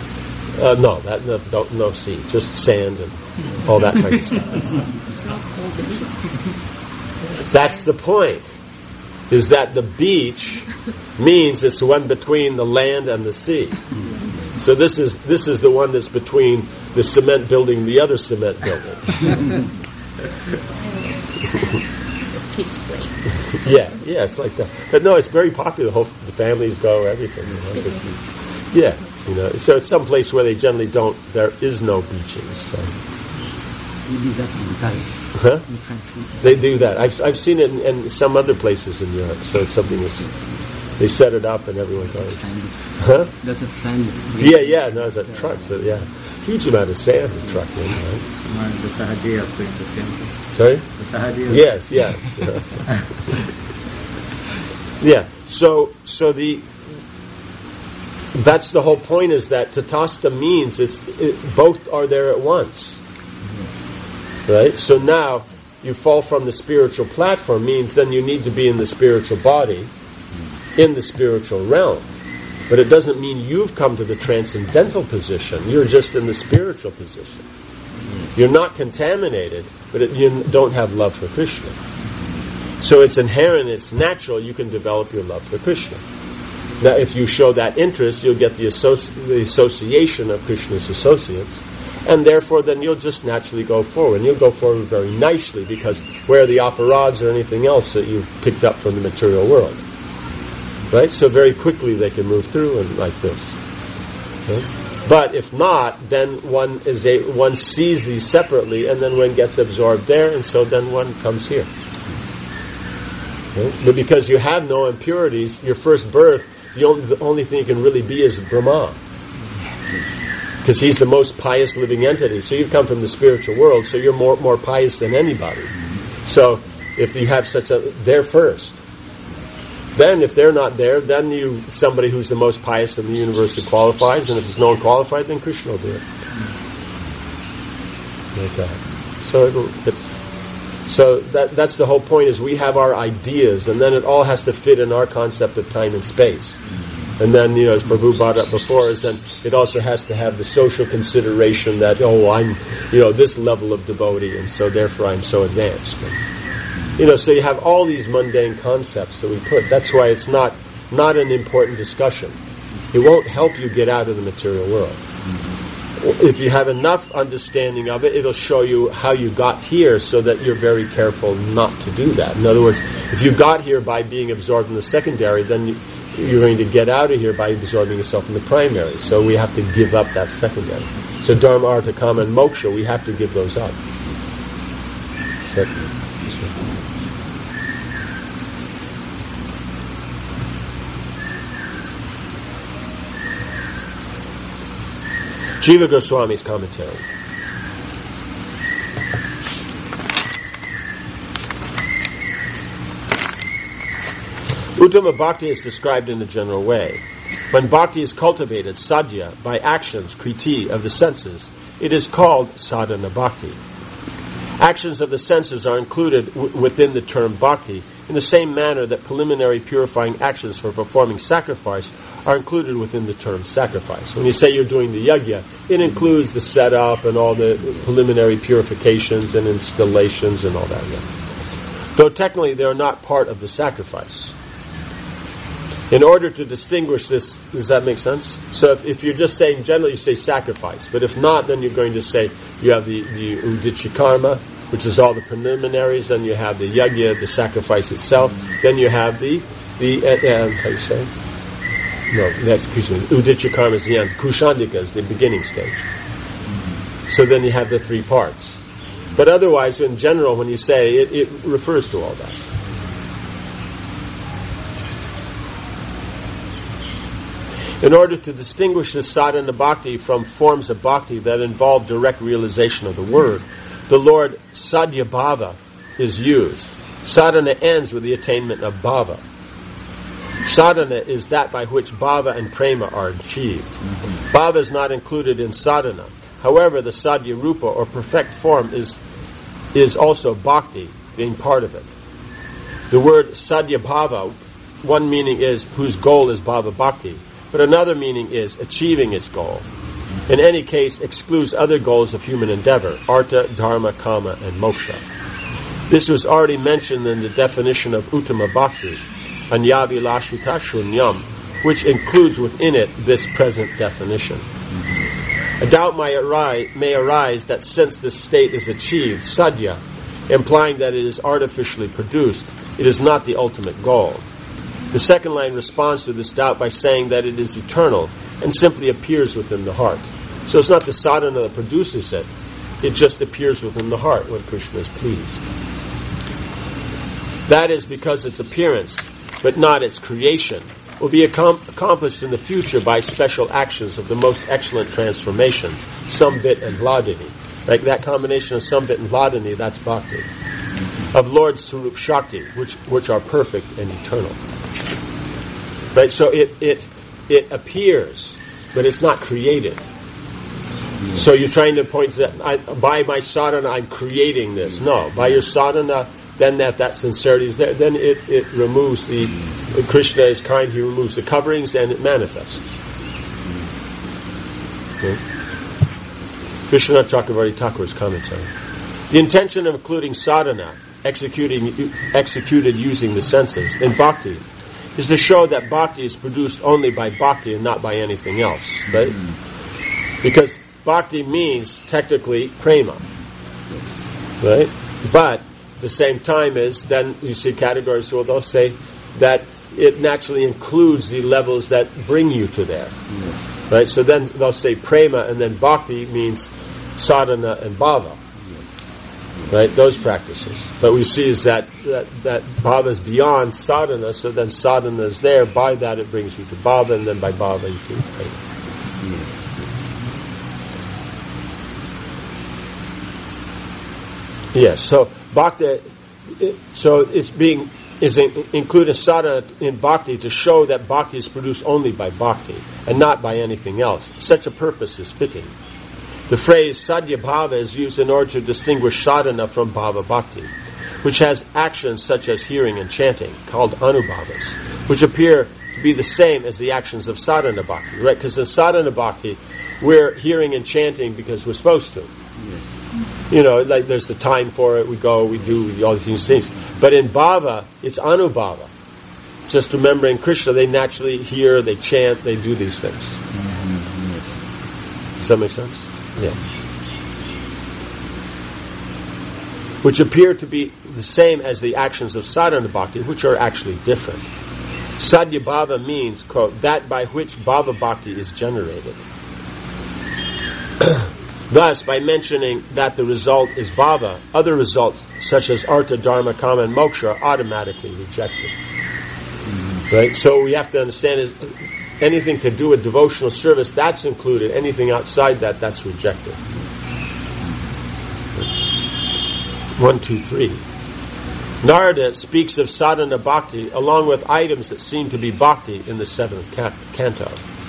No sea, just sand and all that kind of stuff. It's not called the beach. That's the point, is that the beach means it's the one between the land and the sea. So this is the one that's between the cement building and the other cement building. Kids play. Yeah, it's like that. But no, it's very popular. The families go, everything. So it's some place where they generally don't. There is no beaches. So. We do that in Paris. Huh? In France. They do that. I've seen it in some other places in Europe. So it's something that's, they set it up and everyone goes. Sand. Huh? Lots of sand. Yeah. No, it's a truck. So huge amount of sand to truck in. Right? The Sahajiyas doing the same thing. Sorry? The Sahajiyas. Yes. Yeah. So that's the whole point, is that Tatastha means both are there at once. Right? So now you fall from the spiritual platform, means then you need to be in the spiritual body, in the spiritual realm. But it doesn't mean you've come to the transcendental position. You're just in the spiritual position. You're not contaminated, but you don't have love for Krishna. So it's inherent, it's natural, you can develop your love for Krishna. Now, if you show that interest, you'll get the association of Krishna's associates, and therefore then you'll just naturally go forward. And you'll go forward very nicely, because where are the aparads or anything else that you've picked up from the material world? Right? So very quickly they can move through and like this. Okay? But if not, then one sees these separately, and then one gets absorbed there, and so then one comes here. Okay? But because you have no impurities, your first birth, the only thing you can really be is Brahma. Because he's the most pious living entity. So you've come from the spiritual world, so you're more pious than anybody. So if you have they're first. Then if they're not there, then somebody who's the most pious in the universe who qualifies, and if there's no one qualified, then Krishna will do it. Like that. So that's the whole point, is we have our ideas, and then it all has to fit in our concept of time and space. And then, as Prabhu brought up before, is then it also has to have the social consideration that, I'm, this level of devotee, and so therefore I'm so advanced. And, so you have all these mundane concepts that we put. That's why it's not an important discussion. It won't help you get out of the material world. If you have enough understanding of it, it'll show you how you got here, so that you're very careful not to do that. In other words, if you got here by being absorbed in the secondary, then you're going to get out of here by absorbing yourself in the primary. So we have to give up that secondary. So Dharma, Artha, Kama, and Moksha, we have to give those up. Jiva Goswami's commentary. Uttama Bhakti is described in a general way. When Bhakti is cultivated, sadhya, by actions, kriti, of the senses, it is called sadhana Bhakti. Actions of the senses are included within the term Bhakti in the same manner that preliminary purifying actions for performing sacrifice are included within the term sacrifice. When you say you're doing the yajna, it includes the setup and all the preliminary purifications and installations and all that. Yeah. Though technically they are not part of the sacrifice. In order to distinguish this, does that make sense? So if you're just saying, generally you say sacrifice, but if not, then you're going to say you have the udicca karma, which is all the preliminaries, then you have the yajna, the sacrifice itself, then you have how you say? Udicca karma is the end, kushandika is the beginning stage. So then you have the three parts. But otherwise, in general, when you say it refers to all that. In order to distinguish the sadhana bhakti from forms of bhakti that involve direct realization of the word, the Lord Sadhya Bhava is used. Sadhana ends with the attainment of bhava. Sadhana is that by which bhava and prema are achieved. Bhava is not included in sadhana. However, the sadhya rupa, or perfect form, is also bhakti, being part of it. The word sadhya bhava, one meaning is whose goal is bhava bhakti, but another meaning is achieving its goal. In any case, excludes other goals of human endeavor, artha, dharma, kama, and moksha. This was already mentioned in the definition of Uttama Bhakti, Anyavilashita Shunyam, which includes within it this present definition. A doubt may arise that since this state is achieved, sadhya, implying that it is artificially produced, it is not the ultimate goal. The second line responds to this doubt by saying that it is eternal and simply appears within the heart. So it's not the sadhana that produces it, it just appears within the heart when Krishna is pleased. That is because its appearance, but not its creation, will be accomplished in the future by special actions of the most excellent transformations, Samvit and Hladini. Like that combination of Samvit and Hladini, that's Bhakti. Of Lord Swarup Shakti, which are perfect and eternal. Right, so it appears, but it's not created. So you're trying to point that by my sadhana I'm creating this. No, by your sadhana, then that sincerity is there. Then it removes Krishna is kind. He removes the coverings and it manifests. Okay. Krishna Chakravarti Thakur's commentary. The intention of including sadhana, executed using the senses, in bhakti, is to show that bhakti is produced only by bhakti and not by anything else, right? Because bhakti means technically prema, right? But at the same time is, then you see categories where they'll say that it naturally includes the levels that bring you to there, right? So then they'll say prema, and then bhakti means sadhana and bhava. Right, those practices. But we see is that bhava is beyond sadhana, so then sadhana is there. By that it brings you to bhava, and then by bhava you can prema. Yes, so bhakti, so it's including sadhana in bhakti to show that bhakti is produced only by bhakti and not by anything else. Such a purpose is fitting. The phrase sadhya bhava is used in order to distinguish sadhana from bhava bhakti, which has actions such as hearing and chanting, called anubhavas, which appear to be the same as the actions of sadhana bhakti, right? Because in sadhana bhakti, we're hearing and chanting because we're supposed to. Yes. You know, like there's the time for it, we go, we do all these things. But in bhava, it's anubhava. Just remembering Krishna, they naturally hear, they chant, they do these things. Mm-hmm. Yes. Does that make sense? Yeah. Which appear to be the same as the actions of sadhana bhakti, which are actually different. Sadhya bhava means, quote, that by which bhava bhakti is generated. Thus, by mentioning that the result is bhava, other results, such as artha, dharma, kama, and moksha, are automatically rejected. Mm-hmm. Right? So we have to understand is anything to do with devotional service, that's included. Anything outside that, that's rejected. 1, 2, 3. Narada speaks of sadhana bhakti along with items that seem to be bhakti in the 7th canto.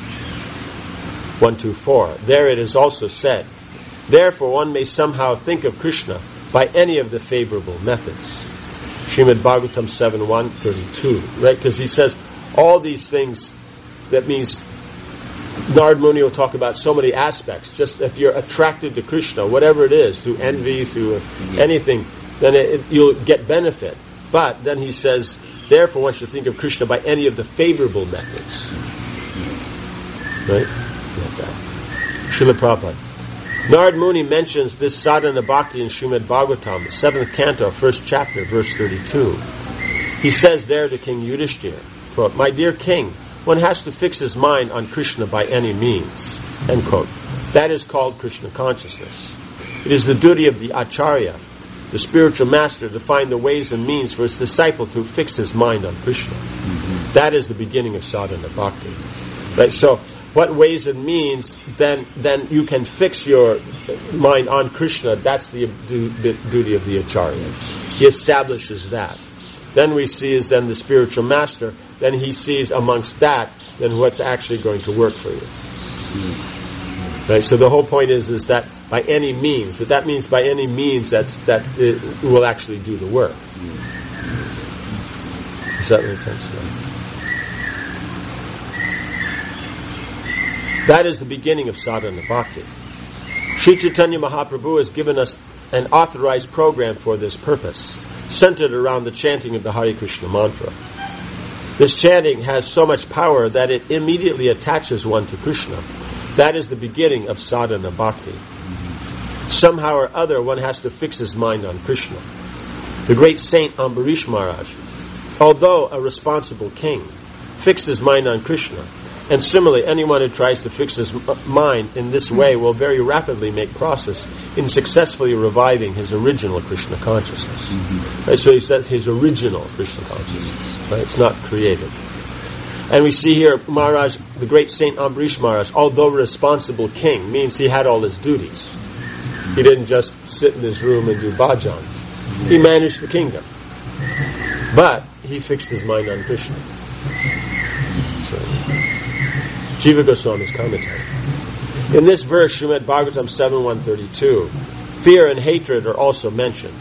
1, 2, 4. There it is also said, therefore one may somehow think of Krishna by any of the favorable methods. Srimad Bhagavatam 7.1.32. Right? Because he says all these things, that means Narad Muni will talk about so many aspects. Just if you're attracted to Krishna, whatever it is, through envy, through anything, then you'll get benefit. But then he says, therefore one should think of Krishna by any of the favorable methods. Right? Srila Prabhupada. Narad Muni mentions this sadhana bhakti in Srimad Bhagavatam, 7th canto, 1st chapter, verse 32. He says there to King Yudhishthira, quote, my dear king, one has to fix his mind on Krishna by any means, end quote. That is called Krishna consciousness. It is the duty of the acharya, the spiritual master, to find the ways and means for his disciple to fix his mind on Krishna. Mm-hmm. That is the beginning of sadhana bhakti. Right? So, what ways and means, then you can fix your mind on Krishna. That's the duty of the acharya. He establishes that. Then we see is then the spiritual master, then he sees amongst that, then what's actually going to work for you. Right? So the whole point is that by any means, but that means by any means that it will actually do the work. Does that make sense? That is the beginning of sadhana bhakti. Sri Chaitanya Mahaprabhu has given us an authorized program for this purpose, centered around the chanting of the Hare Krishna mantra. This chanting has so much power that it immediately attaches one to Krishna. That is the beginning of sadhana bhakti. Somehow or other, one has to fix his mind on Krishna. The great saint Ambarish Maharaj, although a responsible king, fixed his mind on Krishna. And similarly, anyone who tries to fix his mind in this way will very rapidly make progress in successfully reviving his original Krishna consciousness. Mm-hmm. Right, so he says his original Krishna consciousness. Right? It's not created. And we see here Maharaj, the great Saint Ambarish Maharaj, although responsible king, means he had all his duties. He didn't just sit in his room and do bhajan. He managed the kingdom. But he fixed his mind on Krishna. So, Jiva Goswami's commentary. In this verse, Srimad Bhagavatam 7.132, fear and hatred are also mentioned.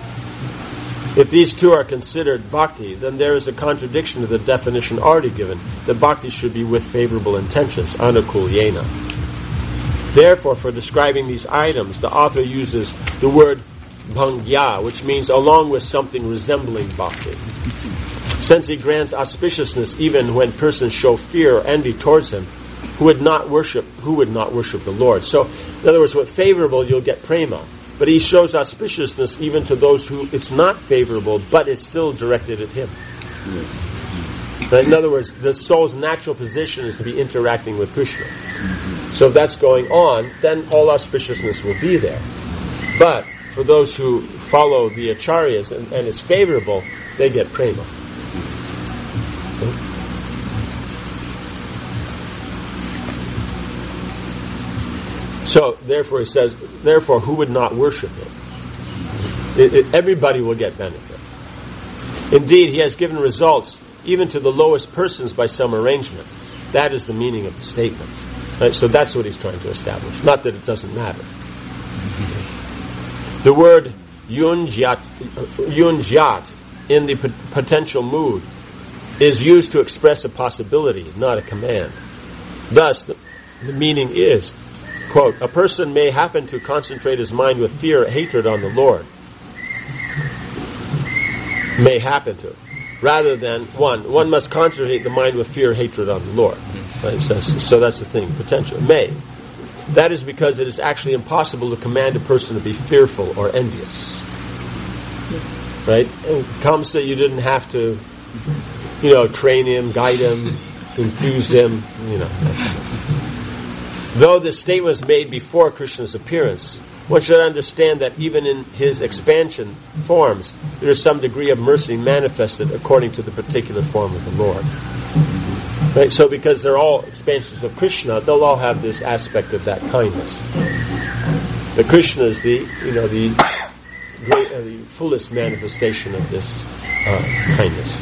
If these two are considered bhakti, then there is a contradiction to the definition already given, that bhakti should be with favorable intentions, anukul yena. Therefore, for describing these items, the author uses the word bhangya, which means along with something resembling bhakti. Since he grants auspiciousness even when persons show fear or envy towards him, who would not worship the Lord. So, in other words, with favorable, you'll get prema. But he shows auspiciousness even to those who it's not favorable, but it's still directed at him. Yes. But in other words, the soul's natural position is to be interacting with Krishna. Mm-hmm. So if that's going on, then all auspiciousness will be there. But for those who follow the acharyas and it's favorable, they get prema. Okay? So, therefore, he says, therefore, who would not worship him? Everybody will get benefit. Indeed, he has given results even to the lowest persons by some arrangement. That is the meaning of the statement. Right? So that's what he's trying to establish. Not that it doesn't matter. The word yunjat in the potential mood is used to express a possibility, not a command. Thus, the meaning is, quote, a person may happen to concentrate his mind with fear or hatred on the Lord. May happen to. Rather than, one must concentrate the mind with fear or hatred on the Lord. Right? So that's the thing, potential. May. That is because it is actually impossible to command a person to be fearful or envious. Right? And comes that you didn't have to, train him, guide him, infuse him, Though this statement was made before Krishna's appearance, one should understand that even in his expansion forms, there is some degree of mercy manifested according to the particular form of the Lord. Right? So because they're all expansions of Krishna, they'll all have this aspect of that kindness. The Krishna is the fullest manifestation of this kindness.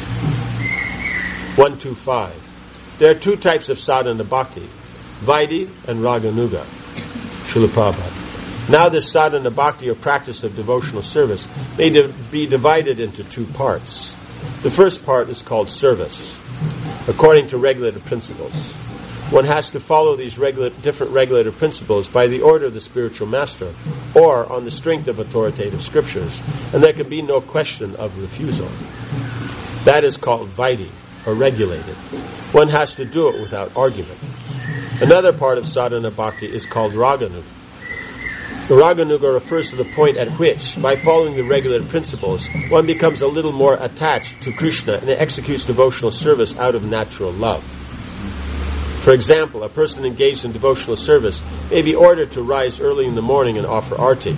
125. There are two types of sadhana bhakti, Vaidhi and Raganuga. Srila Prabhupada. Now this sadhana bhakti, or practice of devotional service, may be divided into two parts. The first part is called service, according to regulative principles. One has to follow these different regulative principles by the order of the spiritual master, or on the strength of authoritative scriptures, and there can be no question of refusal. That is called Vaidhi, or regulated. One has to do it without argument. Another part of sadhana bhakti is called Raganuga. The Raganuga refers to the point at which, by following the regulative principles, one becomes a little more attached to Krishna and executes devotional service out of natural love. For example, a person engaged in devotional service may be ordered to rise early in the morning and offer arti.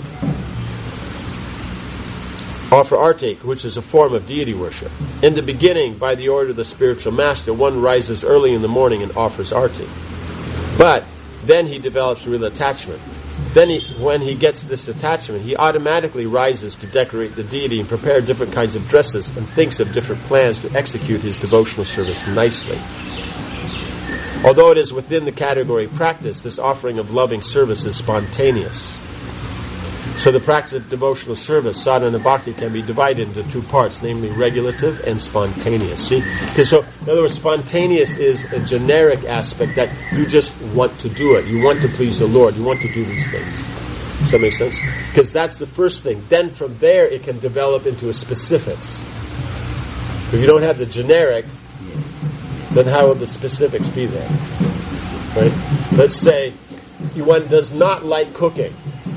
Offer arti, which is a form of deity worship. In the beginning, by the order of the spiritual master, one rises early in the morning and offers arti. But then he develops real attachment. Then when he gets this attachment, he automatically rises to decorate the deity and prepare different kinds of dresses and thinks of different plans to execute his devotional service nicely. Although it is within the category of practice, this offering of loving service is spontaneous. So the practice of devotional service, sadhana bhakti, can be divided into two parts, namely regulative and spontaneous. See? So, in other words, spontaneous is a generic aspect that you just want to do it. You want to please the Lord. You want to do these things. Does that make sense? Because that's the first thing. Then from there it can develop into a specifics. If you don't have the generic, then how will the specifics be there? Right? Let's say one does not like cooking,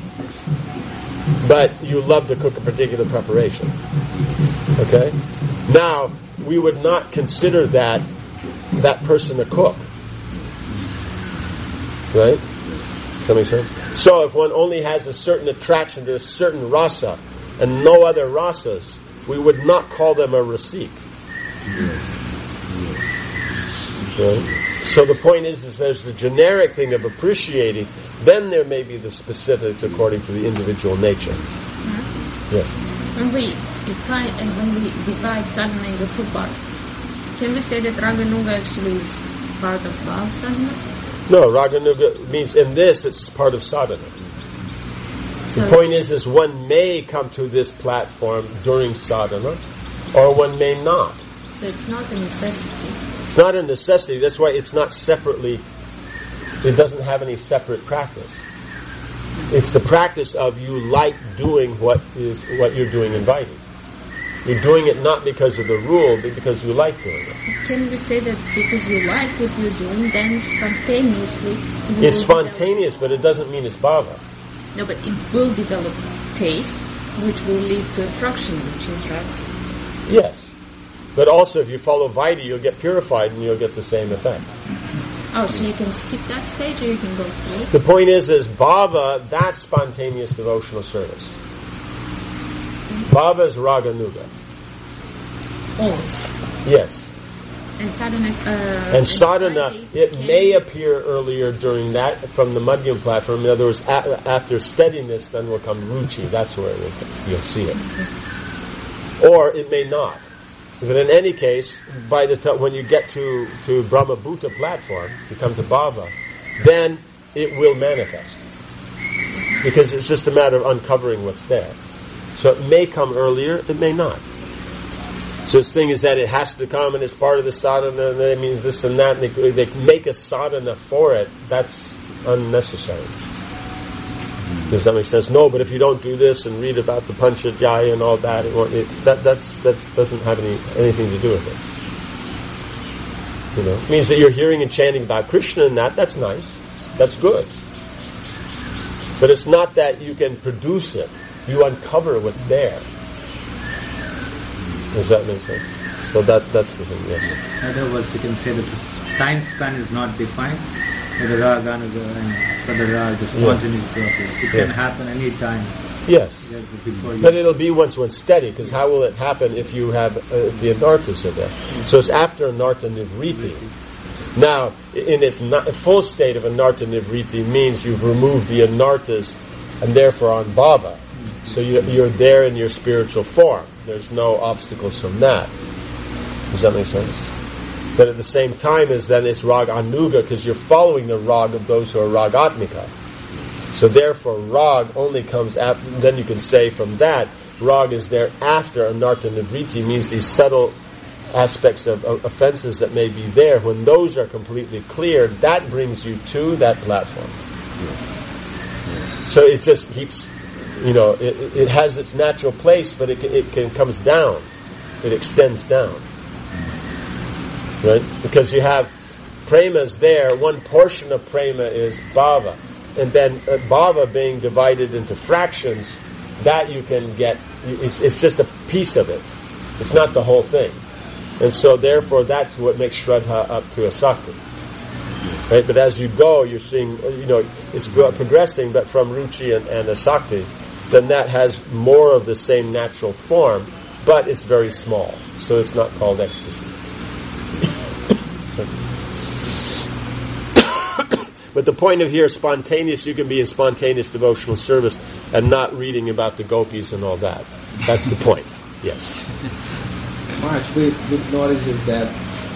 but you love to cook a particular preparation. Okay? Now, we would not consider that person a cook. Right? Does that make sense? So if one only has a certain attraction to a certain rasa and no other rasas, we would not call them a rasik. Right? So the point is there's the generic thing of appreciating, then there may be the specifics according to the individual nature. Mm-hmm. Yes. When we divide sadhana into two parts, can we say that Raganuga actually is part of Bhav sadhana? No, Raganuga means in this it's part of sadhana. So the point is one may come to this platform during sadhana, or one may not. So it's not a necessity. It's not a necessity. That's why it's not separately. It doesn't have any separate practice. It's the practice of you like doing what you're doing in Vaidhi. You're doing it not because of the rule, but because you like doing it. Can we say that because you like what you're doing, then spontaneously... It's spontaneous, but it doesn't mean it's bhava. No, but it will develop taste, which will lead to attraction, which is right. Yes. But also, if you follow Vaidhi, you'll get purified and you'll get the same effect. Oh, so you can skip that stage or you can go through it? The point is bhava, that's spontaneous devotional service. Bhava is Raganuga. Always. Yes. And sadhana. And sadhana, it may appear earlier during that from the Madhyam platform. In other words, after steadiness, then will come ruchi. That's where you'll see it. Or it may not. But in any case, by the time when you get to Brahma Bhuta platform, you come to bhava, then it will manifest. Because it's just a matter of uncovering what's there. So it may come earlier, it may not. So this thing is that it has to come and it's part of the sadhana, and that means this and that, and they make a sadhana for it. That's unnecessary. Does that make sense? No, but if you don't do this and read about the Panchadhyaya and all that, that doesn't have anything to do with it. It means that you're hearing and chanting about Krishna and that's nice. That's good. But it's not that you can produce it. You uncover what's there. Does that make sense? So that's the thing, yes. In other words, you can say that the time span is not defined. The raga and the spontaneity of it. It can happen any time. Yes. But it'll be once steady, because how will it happen if you have the anarthas are there? So it's after anartha nivriti. Now, in its full state of anartha nivriti means you've removed the anarthas and therefore on bhava. So you're there in your spiritual form. There's no obstacles from that. Does that make sense? But at the same time as then it's rag anuga, because you're following the rag of those who are ragatmika. So therefore rag only comes after, then you can say from that, rag is there after anartha nivriti, means these subtle aspects of offenses that may be there. When those are completely cleared, that brings you to that platform. Yes. So it just keeps, it has its natural place, but it comes down. It extends down. Right? Because you have premas there, one portion of prema is bhava. And then bhava being divided into fractions, that you can get, it's just a piece of it. It's not the whole thing. And so therefore that's what makes Shraddha up to Asakti. Right? But as you go, you're seeing, it's progressing, but from Ruchi and Asakti, then that has more of the same natural form, but it's very small. So it's not called ecstasy. But the point of here, spontaneous, you can be in spontaneous devotional service and not reading about the gopis and all that. That's the point. Yes. Maharaj, we've noticed is that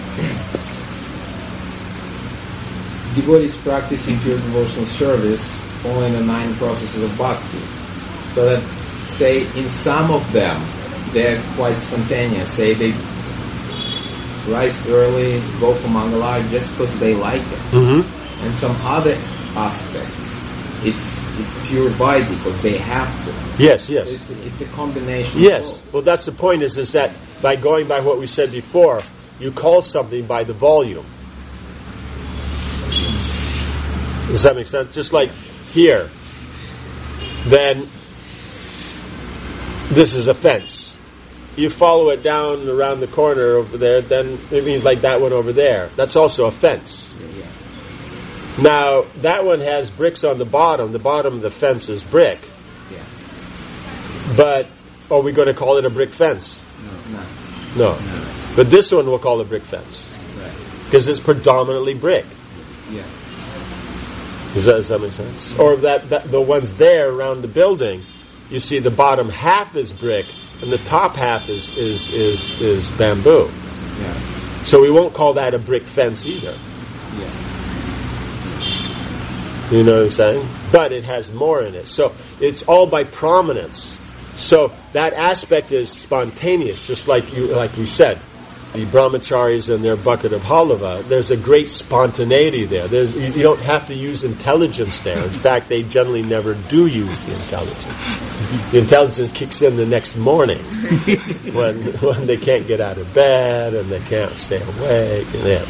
devotees practicing pure devotional service following the 9 processes of bhakti. So that, say, in some of them, they're quite spontaneous. Say they rise early, go for Mangala just because they like it. Mm-hmm. And some other aspects, it's pure vaidhi because they have to. Yes. So it's a combination. Yes. Of both. Well, that's the point. Is that by going by what we said before, you call something by the volume. Does that make sense? Just like here, then this is a fence. You follow it down around the corner over there, then it means like that one over there. That's also a fence. Yeah. Now, that one has bricks on the bottom. The bottom of the fence is brick. Yeah. But are we going to call it a brick fence? No. But this one we'll call a brick fence. Right. Because it's predominantly brick. Yeah. Does that make sense? Or that the ones there around the building, you see the bottom half is brick and the top half is bamboo. Yeah. So we won't call that a brick fence either. Yeah. You know what I'm saying? But it has more in it. So it's all by prominence. So that aspect is spontaneous, just like you said. The brahmacharis and their bucket of halava, there's a great spontaneity there. You don't have to use intelligence there. In fact, they generally never do use the intelligence. The intelligence kicks in the next morning when they can't get out of bed and they can't stay awake.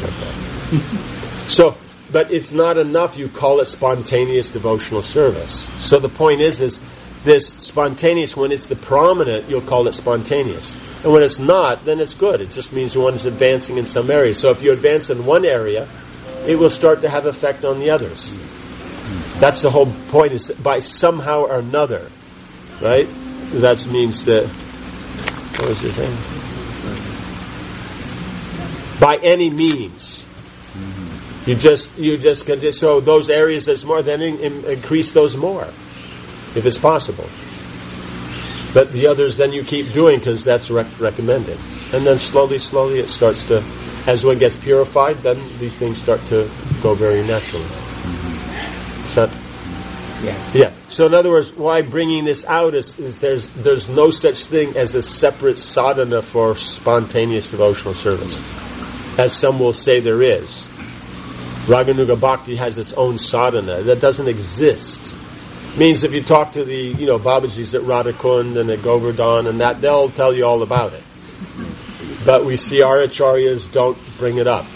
So, but it's not enough you call it spontaneous devotional service. So the point is this spontaneous, when it's the prominent, you'll call it spontaneous. And when it's not, then it's good. It just means one is advancing in some area. So if you advance in one area, it will start to have effect on the others. That's the whole point, is by somehow or another. Right? That means that... What was your thing? by any means. You just so those areas that's more, then increase those more, if it's possible. But the others, then you keep doing because that's recommended. And then slowly it starts to, as one gets purified, then these things start to go very naturally. So, yeah. So in other words, why bringing this out is there's no such thing as a separate sadhana for spontaneous devotional service, as some will say there is. Raganuga Bhakti has its own sadhana that doesn't exist. Means if you talk to the Babajis at Radhakund and at Govardhan and that, they'll tell you all about it. But we see our acharyas don't bring it up.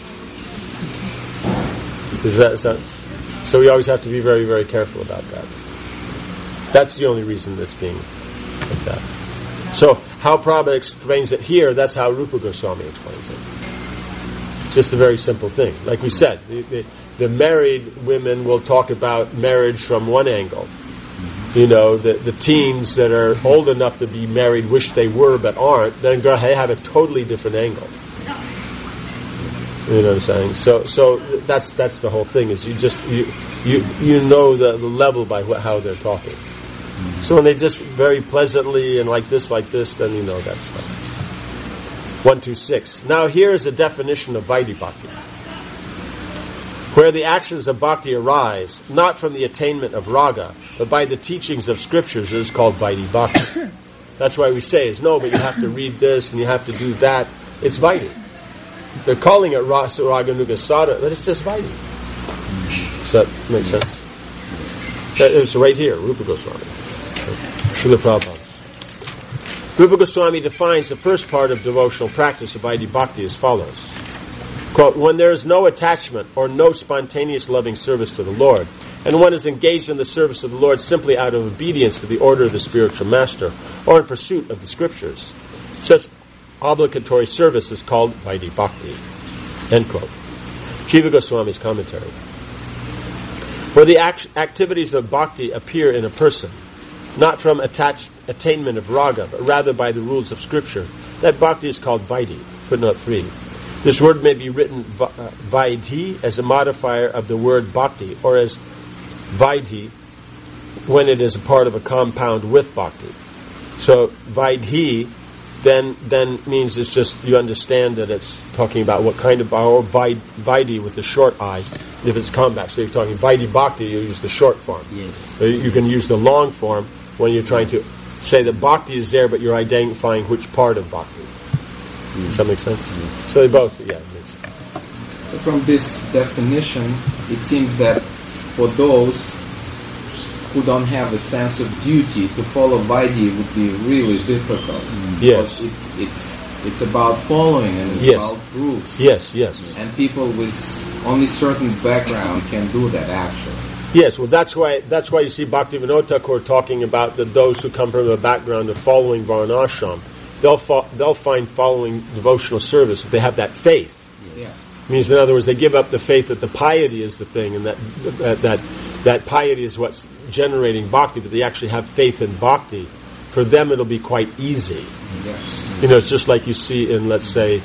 So we always have to be very, very careful about that. That's the only reason that's being like that. So how Prabhupada explains it here, that's how Rupa Goswami explains it. It's just a very simple thing. Like we said, the married women will talk about marriage from one angle. The teens that are old enough to be married wish they were but aren't, then they have a totally different angle. You know what I'm saying? So that's the whole thing, is you know the level by how they're talking. So when they just very pleasantly and like this, then you know that stuff. 126. Now here is a definition of Vaidhi Bhakti. Where the actions of bhakti arise, not from the attainment of raga, but by the teachings of scriptures, it is called Vaidhi Bhakti. That's why we say, but you have to read this and you have to do that. It's Vaidhi. They're calling it Raganuga Sada, but it's just Vaidhi. Does that make sense? It's right here, Rupa Goswami. Srila Prabhupada. Rupa Goswami defines the first part of devotional practice of Vaidhi Bhakti as follows. Quote, when there is no attachment or no spontaneous loving service to the Lord, and one is engaged in the service of the Lord simply out of obedience to the order of the spiritual master, or in pursuit of the scriptures, such obligatory service is called Vaidhi Bhakti. End quote. Jiva Goswami's commentary. Where the activities of bhakti appear in a person, not from attainment of raga, but rather by the rules of scripture, that bhakti is called Vaidhi. Footnote 3. This word may be written Vaidhi as a modifier of the word bhakti, or as Vaidhi when it is a part of a compound with bhakti. So Vaidhi then means it's just, you understand that it's talking about what kind of, or Vaidhi with the short I, if it's compound. So if you're talking Vaidhi Bhakti, you use the short form. Yes. You can use the long form when you're trying to say that bhakti is there, but you're identifying which part of bhakti. Does that make sense? Yes. So they both, yeah. So from this definition, it seems that for those who don't have a sense of duty, to follow Vaidhi would be really difficult. Yes. Because it's about following and it's about rules. Yes. And people with only certain background can do that actually. Yes, well that's why you see Bhaktivinoda Thakur talking about those who come from a background of following Varnashram. They'll find following devotional service if they have that faith. Yeah. Means, in other words, they give up the faith that the piety is the thing, and that piety is what's generating bhakti, but they actually have faith in bhakti. For them, it'll be quite easy. Yeah. It's just like you see in, let's say,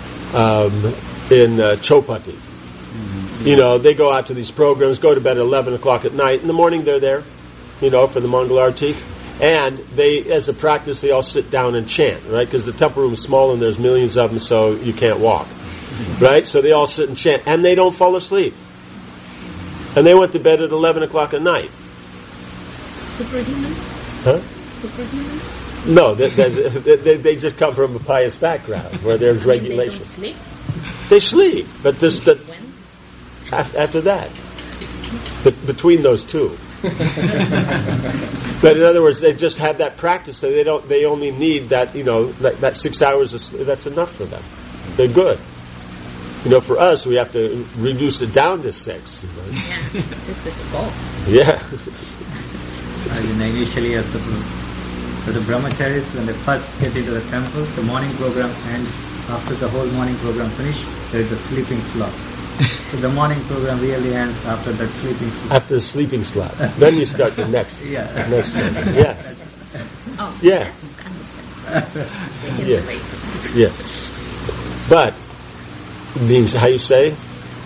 in Chopati. Mm-hmm. They go out to these programs, go to bed at 11 o'clock at night. In the morning, they're there, for the Mangal Arati. And they, as a practice, they all sit down and chant, right? Because the temple room is small and there's millions of them, so you can't walk. Right? So they all sit and chant. And they don't fall asleep. And they went to bed at 11 o'clock at night. Superhuman? Huh? Superhuman? No, they just come from a pious background where there's regulation. They don't sleep? They sleep, but When? After that. Between those two. But in other words, they just have that practice, so they only need that, that 6 hours of sleep. That's enough for them. They're good. For us, we have to reduce it down to 6. Yeah, it's a goal. Yeah. Initially, for the brahmacharis, when they first get into the temple, the morning program ends. After the whole morning program finished, there is a sleeping slot. So the morning program really ends after that sleeping slot. After the sleeping slot. Then you start the next. Next one. Yes. Oh, yeah. That's understandable. Yes. But means, how you say?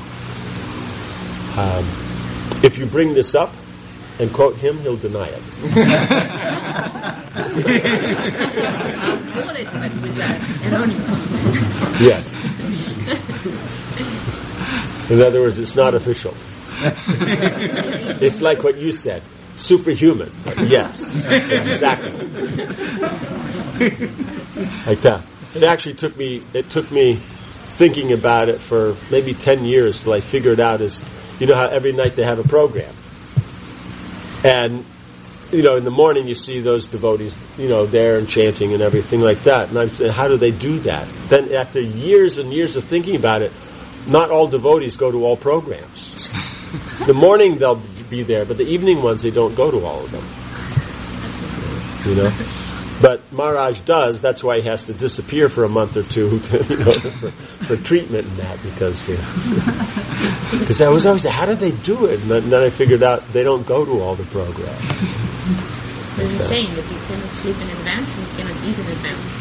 If you bring this up and quote him, he'll deny it. Yes. In other words, it's not official. It's like what you said, superhuman. Yes, exactly. Like that. It actually took me thinking about it for maybe 10 years till I figured out is, you know how every night they have a program. And, you know, in the morning you see those devotees, you know, there and chanting and everything like that. And I'm saying, how do they do that? Then after years and years of thinking about it, not all devotees go to all programs. The morning they'll be there, but the evening ones they don't go to all of them. You know? But Maharaj does, that's why he has to disappear for a month or two to, you know, for treatment and that, because I was always, how do they do it? And then I figured out they don't go to all the programs. There's a saying that you cannot sleep in advance and you cannot eat in advance.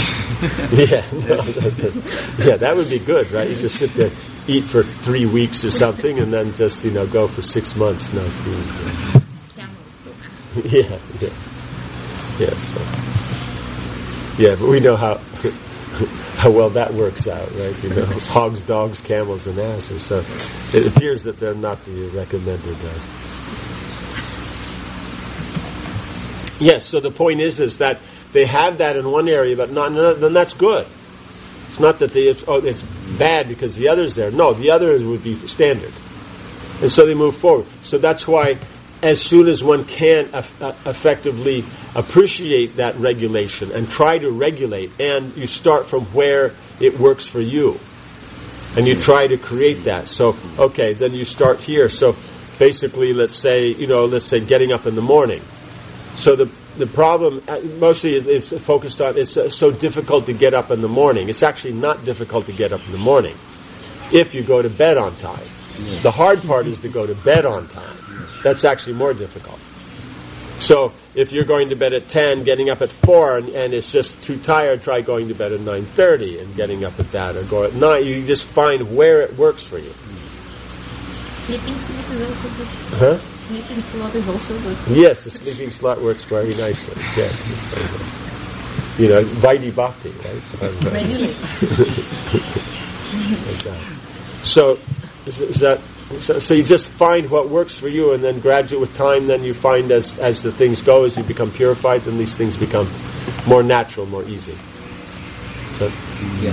Yeah, that would be good, right? You just sit there, eat for 3 weeks or something, and then just, you know, go for 6 months, no food. Camels do that. So. Yeah, but we know how well that works out, right? You know, hogs, dogs, camels, and asses. So it appears that they're not the recommended. Yes. So the point is that they have that in one area, but not. Then that's good. It's not that it's bad because the other's there. No, the other would be standard, and so they move forward. So that's why, as soon as one can effectively appreciate that regulation and try to regulate, and you start from where it works for you, and you try to create that. So, okay, then you start here. So, basically, let's say getting up in the morning. So the problem mostly is focused on it's so difficult to get up in the morning. It's actually not difficult to get up in the morning if you go to bed on time. Yeah. The hard part is to go to bed on time. That's actually more difficult. So if you're going to bed at 10, getting up at 4, and it's just too tired, try going to bed at 9:30 and getting up at that, or go at 9. You just find where it works for you. Sleeping slot is also good. Huh? Sleeping slot is also good. Yes, the sleeping slot works very nicely. Yes, it's very good. You know, Vaidhi Bhakti, right? Regulate. So, so you just find what works for you, and then gradually with time, then you find as the things go, as you become purified, then these things become more natural, more easy. So, yeah.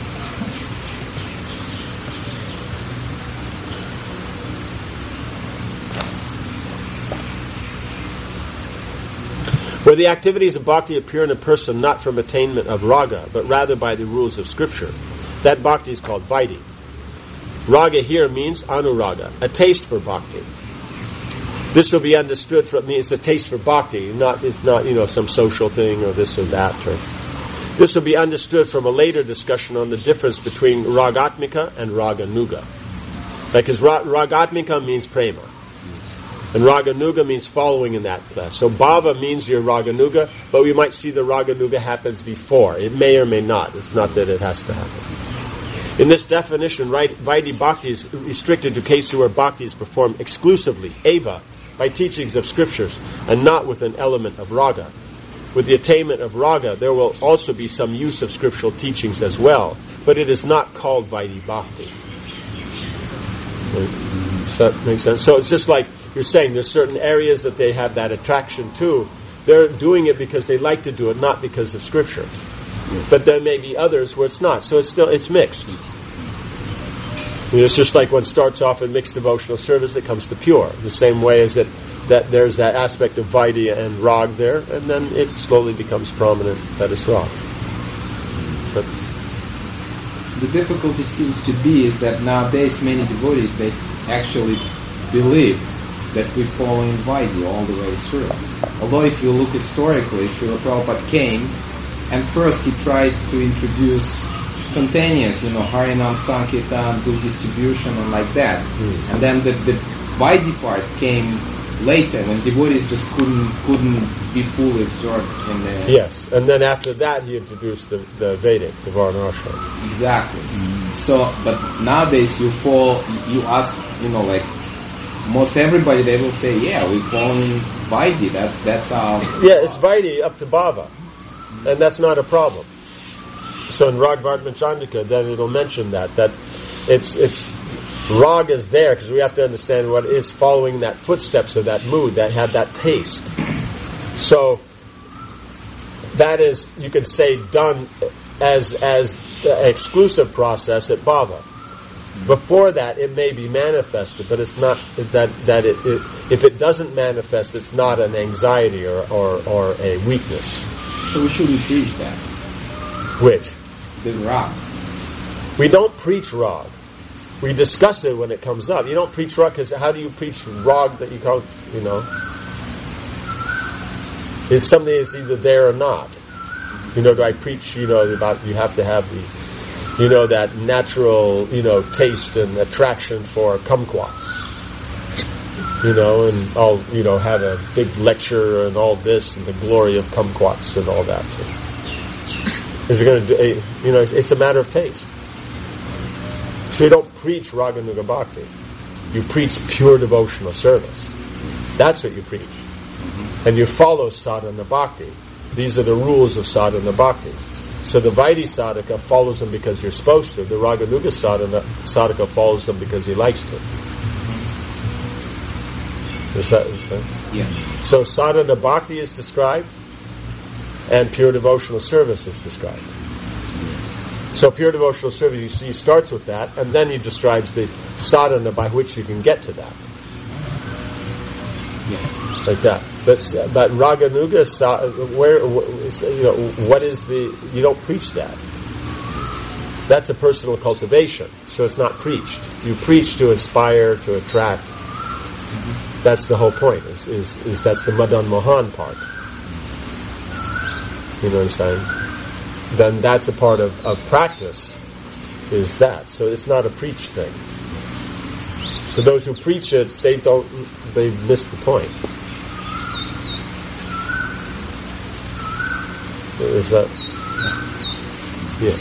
Where the activities of bhakti appear in a person not from attainment of raga, but rather by the rules of scripture, that bhakti is called Vaidhi. Raga here means anuraga, a taste for bhakti. This will be understood from me. It's a taste for bhakti. It's not some social thing or this or that. This will be understood from a later discussion on the difference between ragatmika and raganuga. Because ragatmika means prema, and raganuga means following in that class. So bhava means your raganuga, but we might see the raganuga happens before. It may or may not. It's not that it has to happen. In this definition, Vaidhi Bhakti is restricted to cases where Bhakti is performed exclusively, eva, by teachings of scriptures, and not with an element of raga. With the attainment of raga, there will also be some use of scriptural teachings as well, but it is not called Vaidhi Bhakti. Does that make sense? So it's just like you're saying, there's certain areas that they have that attraction to. They're doing it because they like to do it, not because of scripture. But there may be others where it's not. So it's mixed. It's just like one starts off in mixed devotional service that comes to pure. The same way as that there's that aspect of Vaidhi and Rag there, and then it slowly becomes prominent that it's Rag. So the difficulty seems to be is that nowadays many devotees, they actually believe that we follow in Vaidhi all the way through. Although if you look historically, Srila Prabhupada came, and first he tried to introduce spontaneous, Harinam Sankirtan, good distribution, and like that. And then the Vaidhi part came later, when devotees just couldn't be fully absorbed in the... Yes, and then after that he introduced the Vedic, the Varnashram. Exactly. So, but nowadays you ask, like most everybody, they will say, yeah, we fall in Vaidhi. That's our. Yeah, it's Vaidhi up to Bhava, and that's not a problem. So in Ragvartman Chandrika, then it'll mention that it's Rag is there because we have to understand what is following that footsteps of that mood that had that taste. So that is, you could say, done as the exclusive process at Bhava. Before that, it may be manifested, but it's not that it if it doesn't manifest, it's not an anxiety or a weakness. So we shouldn't preach that. Which? The Rag. We don't preach Rag. We discuss it when it comes up. You don't preach Rag because how do you preach Rag that you call it, It's something that's either there or not. Do I preach, about you have to have the, that natural, taste and attraction for kumquats. And I'll, have a big lecture and all this and the glory of kumquats and all that. Is it going to do, it's a matter of taste. So you don't preach Raganuga Bhakti. You preach pure devotional service. That's what you preach. And you follow sadhana bhakti. These are the rules of sadhana bhakti. So the Vaidhi sadhaka follows them because you're supposed to. The Raganuga sadhaka follows them because he likes to. Does that make sense? Yeah. So sadhana bhakti is described, and pure devotional service is described. So pure devotional service, you see, starts with that, and then he describes the sadhana by which you can get to that. Yeah. Like that. But Raganuga, what is you don't preach that. That's a personal cultivation, so it's not preached. You preach to inspire, to attract. That's the whole point, is that's the Madan Mohan part. You know what I'm saying? Then that's a part of practice, is that. So it's not a preached thing. So those who preach it, they miss the point. Is that? Yeah.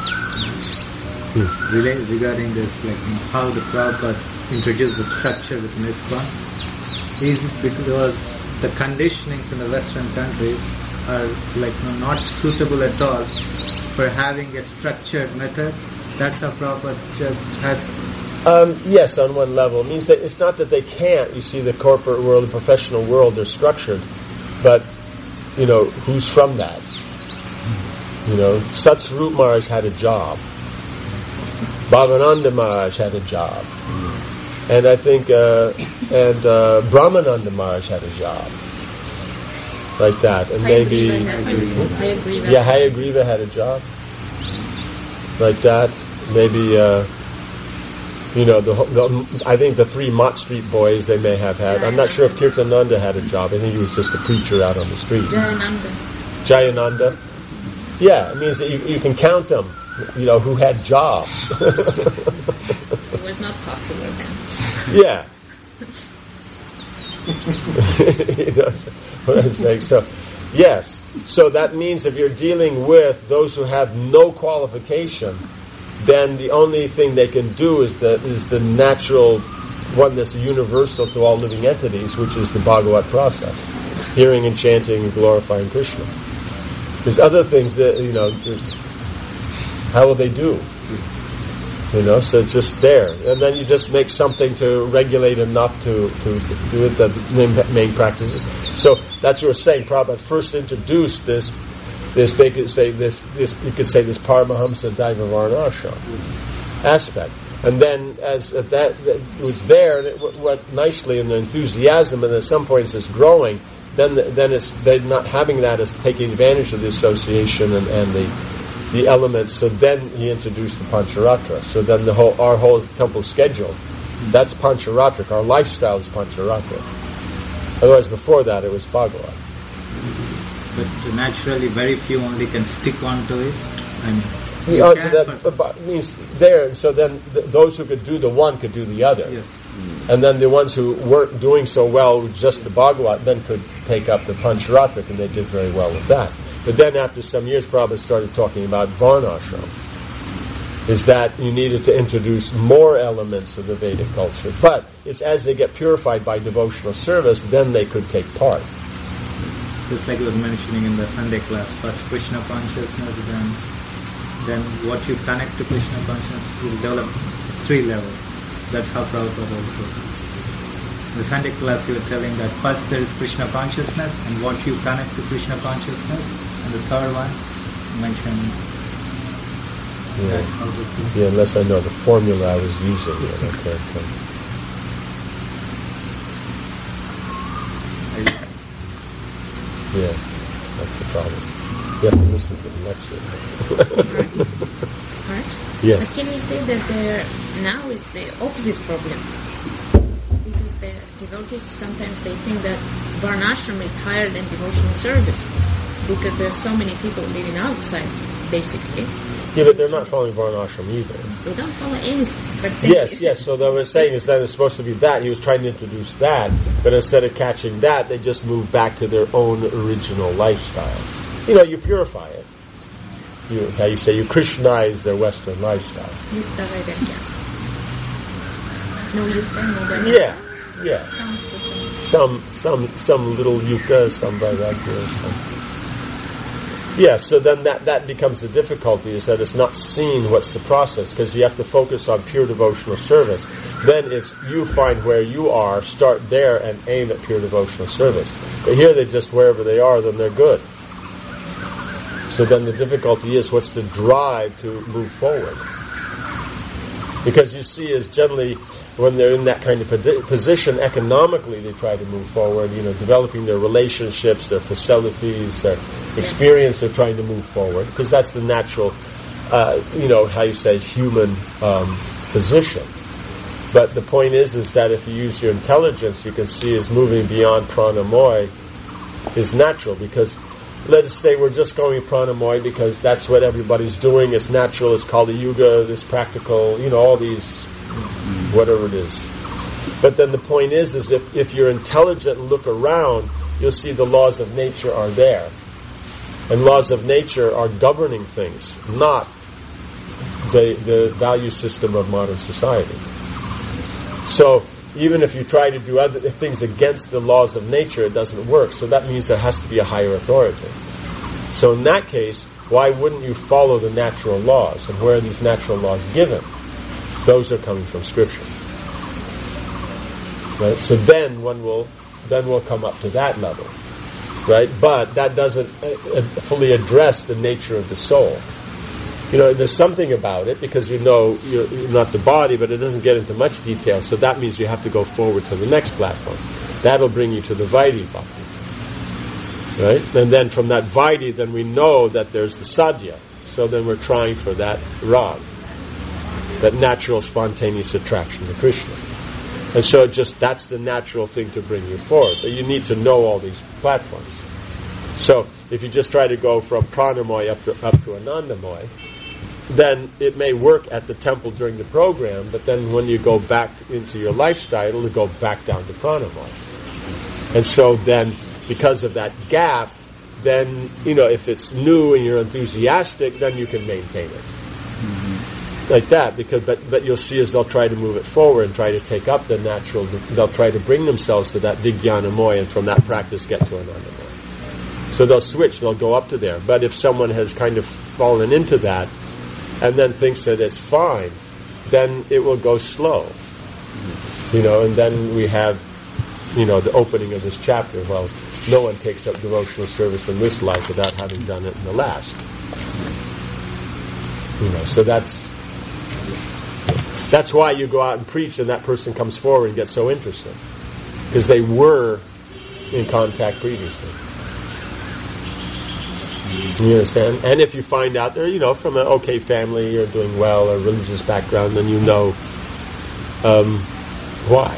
Regarding this, how the Prabhupada introduced the structure within ISKCON, is because the conditionings in the Western countries are not suitable at all for having a structured method. That's how Prabhupada just had. Yes, on one level. It means that it's not that they can't. You see, the corporate world, the professional world, they're structured. But, who's from that? Satsvarup Maharaj had a job. Bhavananda Maharaj had a job. And I think, Brahmananda Maharaj had a job. Like that. And maybe... Hayagriva had a job. Like that. Maybe, I think the three Mott Street boys, they may have had. I'm not sure if Kirtananda had a job. I think he was just a preacher out on the street. Jayananda. Yeah, it means that you can count them, who had jobs. It was not popular then. Yeah. What I'm saying. So, yes. So that means if you're dealing with those who have no qualification, then the only thing they can do is the natural one that's universal to all living entities, which is the Bhagavat process, hearing and chanting and glorifying Krishna. There's other things that how will they do? So it's just there, and then you just make something to regulate enough to do it. The main practice. So that's what we're saying. Prabhupada first introduced this. They could say this. You could say this Paramahamsa Daiva Varnashram aspect, and then as that was there, and it went nicely in the enthusiasm, and at some points it's growing. Then they're not having that as taking advantage of the association and the elements. So then he introduced the Pancharatra. So then our whole temple schedule, that's Pancharatra. Our lifestyle is Pancharatra. Otherwise, before that, it was Bhagavat. But naturally, very few only can stick on to it. That means there. So then those who could do the one could do the other. Yes. And then the ones who weren't doing so well with just the Bhagavat then could take up the Pancharatra, and they did very well with that. But then after some years, Prabhupada started talking about Varnashram. is that you needed to introduce more elements of the Vedic culture. But it's as they get purified by devotional service, then they could take part. Just like you were mentioning in the Sunday class, first Krishna consciousness, then what you connect to Krishna consciousness, you develop 3 levels. That's how Prabhupada also. In the Sunday class you were telling that first there is Krishna consciousness and what you connect to Krishna consciousness, and the third one you mentioned. Yeah, unless I know the formula I was using, I can't tell. Yeah, that's the problem. You have to listen to the lecture. Right? Yes. But can we say that there now is the opposite problem? Because the devotees sometimes they think that Varnashram is higher than devotional service because there are so many people living outside, basically. Yeah, but they're not following Varnashram either. They don't follow anything. But Yes. So what we're saying is that it's supposed to be that. He was trying to introduce that, but instead of catching that, they just move back to their own original lifestyle. You purify it. You Krishnaize their Western lifestyle. Yukta Vairagya. No Yukta, no Yeah. Sounds good. Some little Yukta, some Vairagya, some. Yeah, so then that becomes the difficulty, is that it's not seeing what's the process, because you have to focus on pure devotional service. Then it's you find where you are, start there, and aim at pure devotional service. But here they just, wherever they are, then they're good. So then the difficulty is, what's the drive to move forward? Because you see, is generally, when they're in that kind of position, economically they try to move forward, developing their relationships, their facilities, their experience, they're trying to move forward, because that's the natural, human position. But the point is that if you use your intelligence, you can see is moving beyond pranamoy is natural, because let us say we're just going pranamoy because that's what everybody's doing, it's natural, it's Kali Yuga, it's practical, all these, whatever it is. But then the point is if you're intelligent and look around, you'll see the laws of nature are there. And laws of nature are governing things, not the value system of modern society. So even if you try to do other things against the laws of nature, it doesn't work. So that means there has to be a higher authority. So in that case, why wouldn't you follow the natural laws? And where are these natural laws given? Those are coming from Scripture. Right? So then we'll come up to that level. Right? But that doesn't fully address the nature of the soul. There's something about it, because you're not the body, but it doesn't get into much detail, so that means you have to go forward to the next platform. That'll bring you to the Vaidhi Bhakti. Right? And then from that Vaidhi, then we know that there's the Sadhya. So then we're trying for that Rag, that natural spontaneous attraction to Krishna. And so that's the natural thing to bring you forward. But you need to know all these platforms. So if you just try to go from pranamoy up to anandamoy, then it may work at the temple during the program, but then when you go back into your lifestyle, it'll go back down to pranamoy. And so then, because of that gap, then, if it's new and you're enthusiastic, then you can maintain it. Like that, but you'll see as they'll try to move it forward and try to take up the natural, they'll try to bring themselves to that Vijnanamoy, and from that practice get to Anandamoy. So they'll switch, they'll go up to there. But if someone has kind of fallen into that, and then thinks that it's fine, then it will go slow. And then we have, the opening of this chapter. Well, no one takes up devotional service in this life without having done it in the last. So that's why you go out and preach and that person comes forward and gets so interested. Because they were in contact previously. You understand? And if you find out they're, from an okay family, you're doing well, or religious background, then why.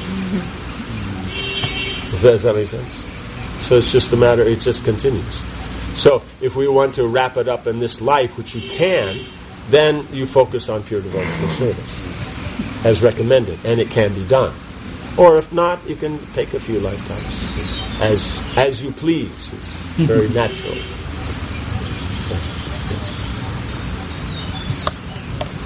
Does that make sense? So it's just a matter, it just continues. So if we want to wrap it up in this life, which you can, then you focus on pure devotional service, as recommended, and it can be done. Or if not, you can take a few lifetimes, as you please. It's very natural.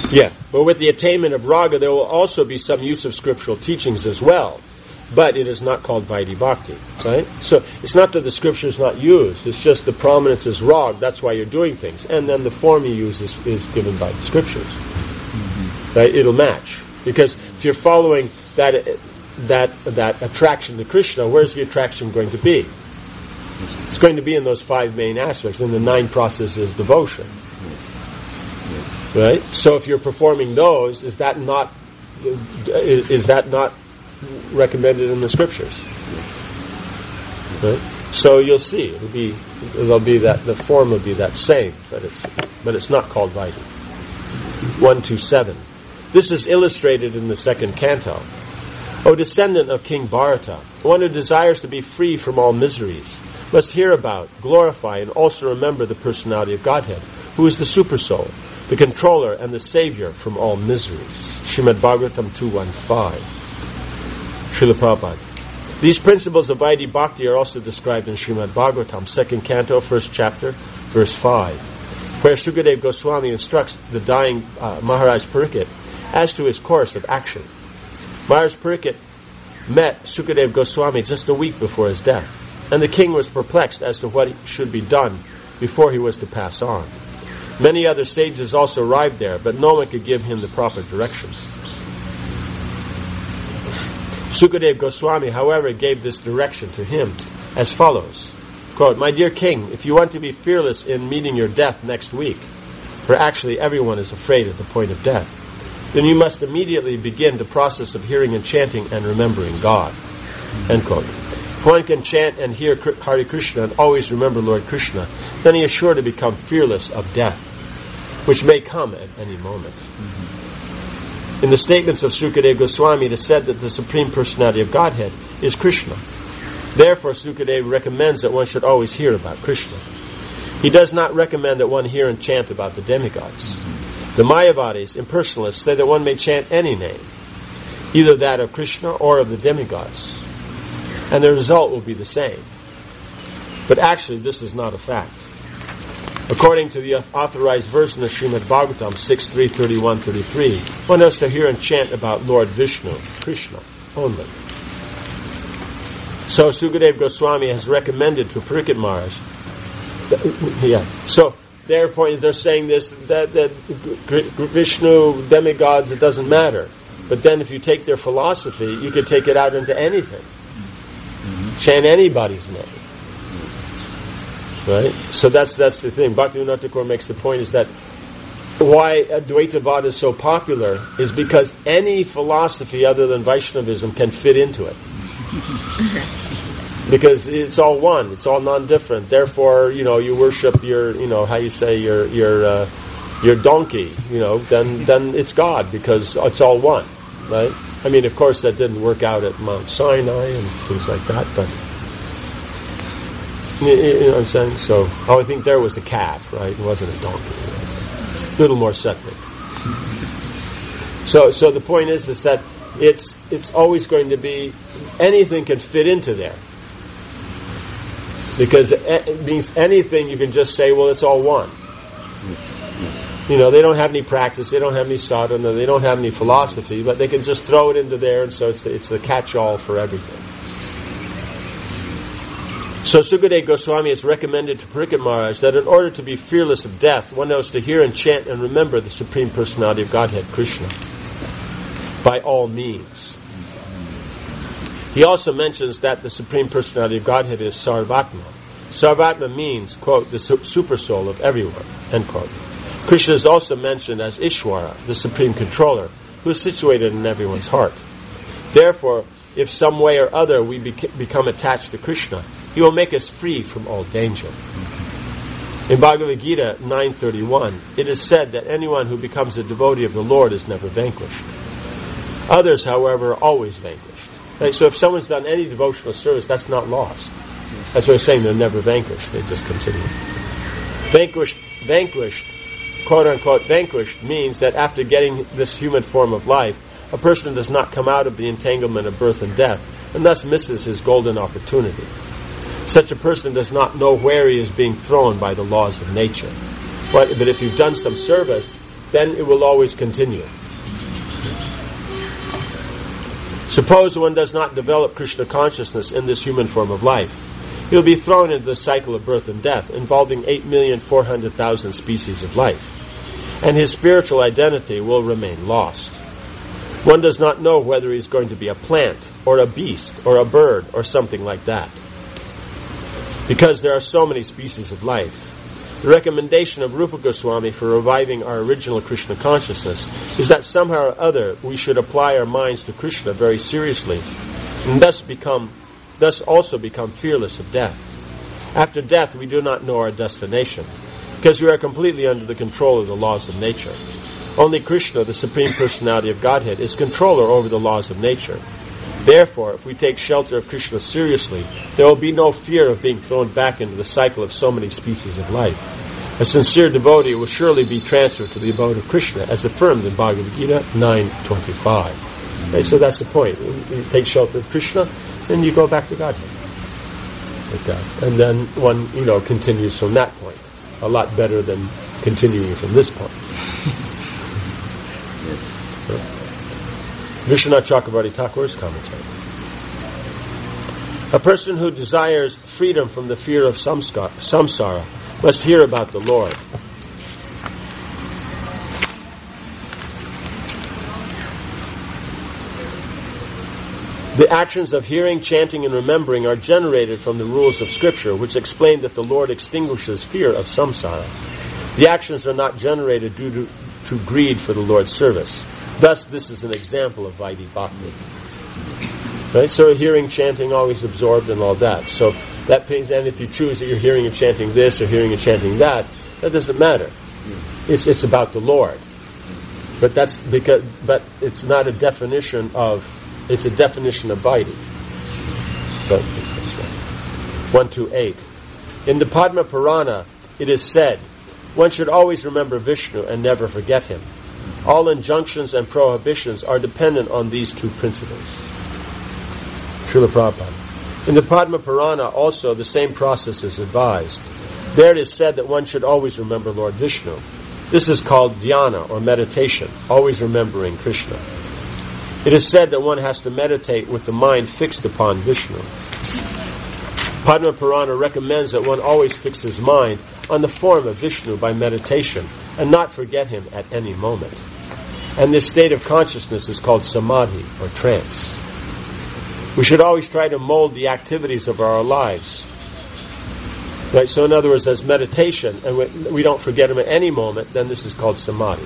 Yeah, but with the attainment of raga, there will also be some use of scriptural teachings as well. But it is not called Vaidhi Bhakti, right? So it's not that the scripture is not used, it's just the prominence is rag, that's why you're doing things. And then the form you use is given by the scriptures. Right? It'll match. Because if you're following that attraction to Krishna, where's the attraction going to be? It's going to be in those 5 main aspects, in the 9 processes of devotion. Right? So if you're performing those, is that not recommended in the scriptures? Right? So you'll see it'll be that the form will be that same, but it's not called Vaidhi. 127. This is illustrated in the 2nd canto. O descendant of King Bharata, one who desires to be free from all miseries must hear about, glorify, and also remember the personality of Godhead, who is the Supersoul, the controller and the savior from all miseries. Srimad Bhagavatam 2.1.5. Srila Prabhupada. These principles of Vaidhi Bhakti are also described in Srimad Bhagavatam, 2nd canto, 1st chapter, verse 5, where Sukadeva Goswami instructs the dying Maharaj Parikshit as to his course of action. Maharaj Parikshit met Sukadeva Goswami just a week before his death, and the king was perplexed as to what should be done before he was to pass on. Many other sages also arrived there, but no one could give him the proper direction. Sukadeva Goswami, however, gave this direction to him as follows. Quote, "My dear king, if you want to be fearless in meeting your death next week, for actually everyone is afraid at the point of death, then you must immediately begin the process of hearing and chanting and remembering God." End quote. If one can chant and hear Hare Krishna and always remember Lord Krishna, then he is sure to become fearless of death, which may come at any moment. In the statements of Sukadeva Goswami, it is said that the Supreme Personality of Godhead is Krishna. Therefore, Sukadeva recommends that one should always hear about Krishna. He does not recommend that one hear and chant about the demigods. The Mayavadis, impersonalists, say that one may chant any name, either that of Krishna or of the demigods, and the result will be the same. But actually, this is not a fact. According to the authorized version of Srimad Bhagavatam 6.3.31.33, one has to hear and chant about Lord Vishnu, Krishna, only. So Sukadeva Goswami has recommended to Parikshit Maharaj. So their point is they're saying this, that Vishnu, demigods, it doesn't matter. But then if you take their philosophy, you could take it out into anything. Chant anybody's name. Right? So that's the thing. Bhaktivinoda Thakur makes the point is that why Advaitavada is so popular is because any philosophy other than Vaishnavism can fit into it. Because it's all one, it's all non-different. Therefore, you worship your, your donkey, then it's God because it's all one, right? I mean, of course, that didn't work out at Mount Sinai and things like that, but you know what I'm saying? So, I think there was a calf, right? It wasn't a donkey. Right? A little more separate. So the point is that it's always going to be, anything can fit into there. Because it means anything you can just say, well, it's all one. They don't have any practice, they don't have any sadhana, they don't have any philosophy, but they can just throw it into there, and so it's the catch-all for everything. So Sukadeva Goswami has recommended to Parikshit Maharaj that in order to be fearless of death, one knows to hear and chant and remember the Supreme Personality of Godhead, Krishna, by all means. He also mentions that the Supreme Personality of Godhead is Sarvatma. Sarvatma means, quote, the super soul of everyone, end quote. Krishna is also mentioned as Ishwara, the Supreme Controller, who is situated in everyone's heart. Therefore, if some way or other we become attached to Krishna, he will make us free from all danger. In Bhagavad Gita 9.31, it is said that anyone who becomes a devotee of the Lord is never vanquished. Others, however, are always vanquished. Right? So if someone's done any devotional service, that's not lost. That's what I'm saying, they're never vanquished. They just continue. Vanquished, quote-unquote vanquished, means that after getting this human form of life, a person does not come out of the entanglement of birth and death, and thus misses his golden opportunity. Such a person does not know where he is being thrown by the laws of nature. But if you've done some service, then it will always continue. Suppose one does not develop Krishna consciousness in this human form of life. He will be thrown into the cycle of birth and death, involving 8,400,000 species of life, and his spiritual identity will remain lost. One does not know whether he is going to be a plant, or a beast, or a bird, or something like that, because there are so many species of life. The recommendation of Rupa Goswami for reviving our original Krishna consciousness is that somehow or other we should apply our minds to Krishna very seriously, and thus also become fearless of death. After death we do not know our destination, because we are completely under the control of the laws of nature. Only Krishna, the Supreme Personality of Godhead, is controller over the laws of nature. Therefore, if we take shelter of Krishna seriously, there will be no fear of being thrown back into the cycle of so many species of life. A sincere devotee will surely be transferred to the abode of Krishna, as affirmed in Bhagavad Gita 9:25. Okay, so that's the point. You take shelter of Krishna, then you go back to Godhead. Like that. And then one, continues from that point. A lot better than continuing from this point. Vishwanath Chakravarti Thakur's commentary. A person who desires freedom from the fear of samsara must hear about the Lord. The actions of hearing, chanting, and remembering are generated from the rules of Scripture, which explain that the Lord extinguishes fear of samsara. The actions are not generated due to greed for the Lord's service. Thus, this is an example of Vaidhi Bhakti. Right? So hearing, chanting, always absorbed and all that. So that means, and if you choose that you're hearing and chanting this or hearing and chanting that doesn't matter. It's about the Lord. But it's not a definition of, it's a definition of Vaidhi. So it makes sense there. 128. In the Padma Purana, it is said, one should always remember Vishnu and never forget him. All injunctions and prohibitions are dependent on these two principles. Srila Prabhupada. In the Padma Purana also the same process is advised. There it is said that one should always remember Lord Vishnu. This is called dhyana or meditation, always remembering Krishna. It is said that one has to meditate with the mind fixed upon Vishnu. Padma Purana recommends that one always fix his mind on the form of Vishnu by meditation and not forget him at any moment. And this state of consciousness is called samadhi or trance. We should always try to mold the activities of our lives. Right? So in other words, as meditation, and we don't forget him at any moment, then this is called samadhi.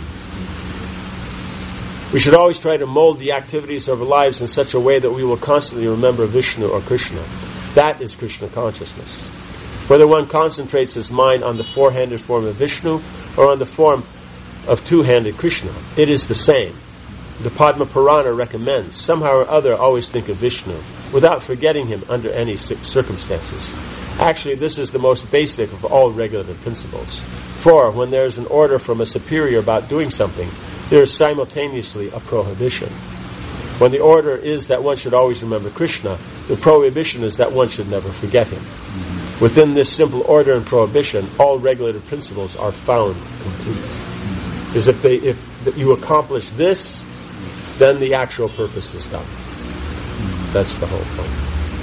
We should always try to mold the activities of our lives in such a way that we will constantly remember Vishnu or Krishna. That is Krishna consciousness. Whether one concentrates his mind on the four-handed form of Vishnu or on the form of two-handed Krishna, it is the same. The Padma Purana recommends, somehow or other, always think of Vishnu, without forgetting him under any circumstances. Actually, this is the most basic of all regulative principles. For, when there is an order from a superior about doing something, there is simultaneously a prohibition. When the order is that one should always remember Krishna, the prohibition is that one should never forget him. Within this simple order and prohibition, all regulative principles are found complete. Because if you accomplish this, then the actual purpose is done. That's the whole point.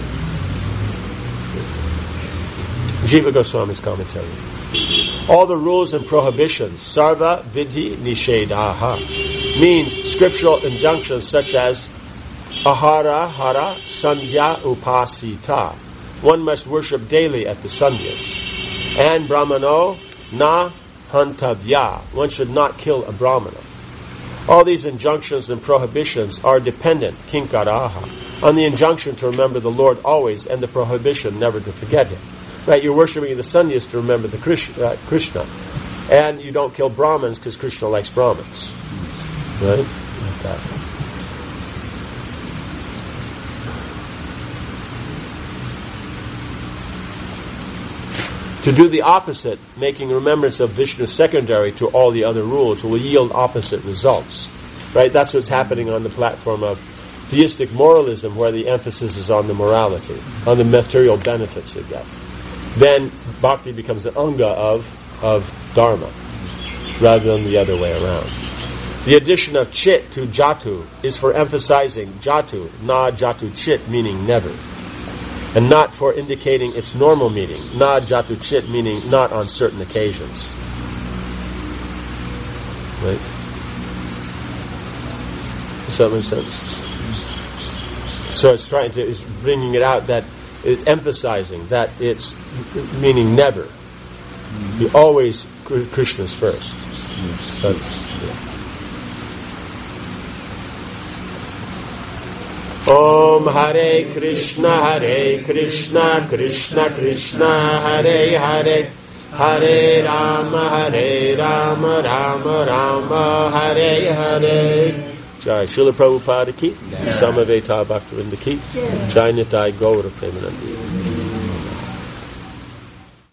Jiva Goswami's commentary. All the rules and prohibitions, sarva vidhi nishedaha, means scriptural injunctions such as ahara hara sandhya upasita. One must worship daily at the sandhyas. And brahmano na hantavya. One should not kill a brahmana. All these injunctions and prohibitions are dependent, kinkaraha, on the injunction to remember the Lord always and the prohibition never to forget him. Right, you're worshiping the sandhyas to remember the Krishna. And you don't kill Brahmins because Krishna likes Brahmins. Right? Like that. To do the opposite, making remembrance of Vishnu secondary to all the other rules, will yield opposite results. Right? That's what's happening on the platform of theistic moralism, where the emphasis is on the morality, on the material benefits you get. Then bhakti becomes an anga of dharma. rather than the other way around. The addition of chit to jatu is for emphasizing jatu, na jatu chit, meaning never, and not for indicating its normal meaning, na jatu chit, meaning not on certain occasions. Right? Does that make sense? So it's bringing it out that it's emphasizing that it's meaning never. You always Krishna's first. So, Om Hare Krishna, Krishna Krishna, Hare Hare, Hare Rama, Rama Rama, Hare Hare. Jai Srila Prabhupada ki, Samaveta Bhaktivinoda ki, Jai Nitai Gaura Premanandi.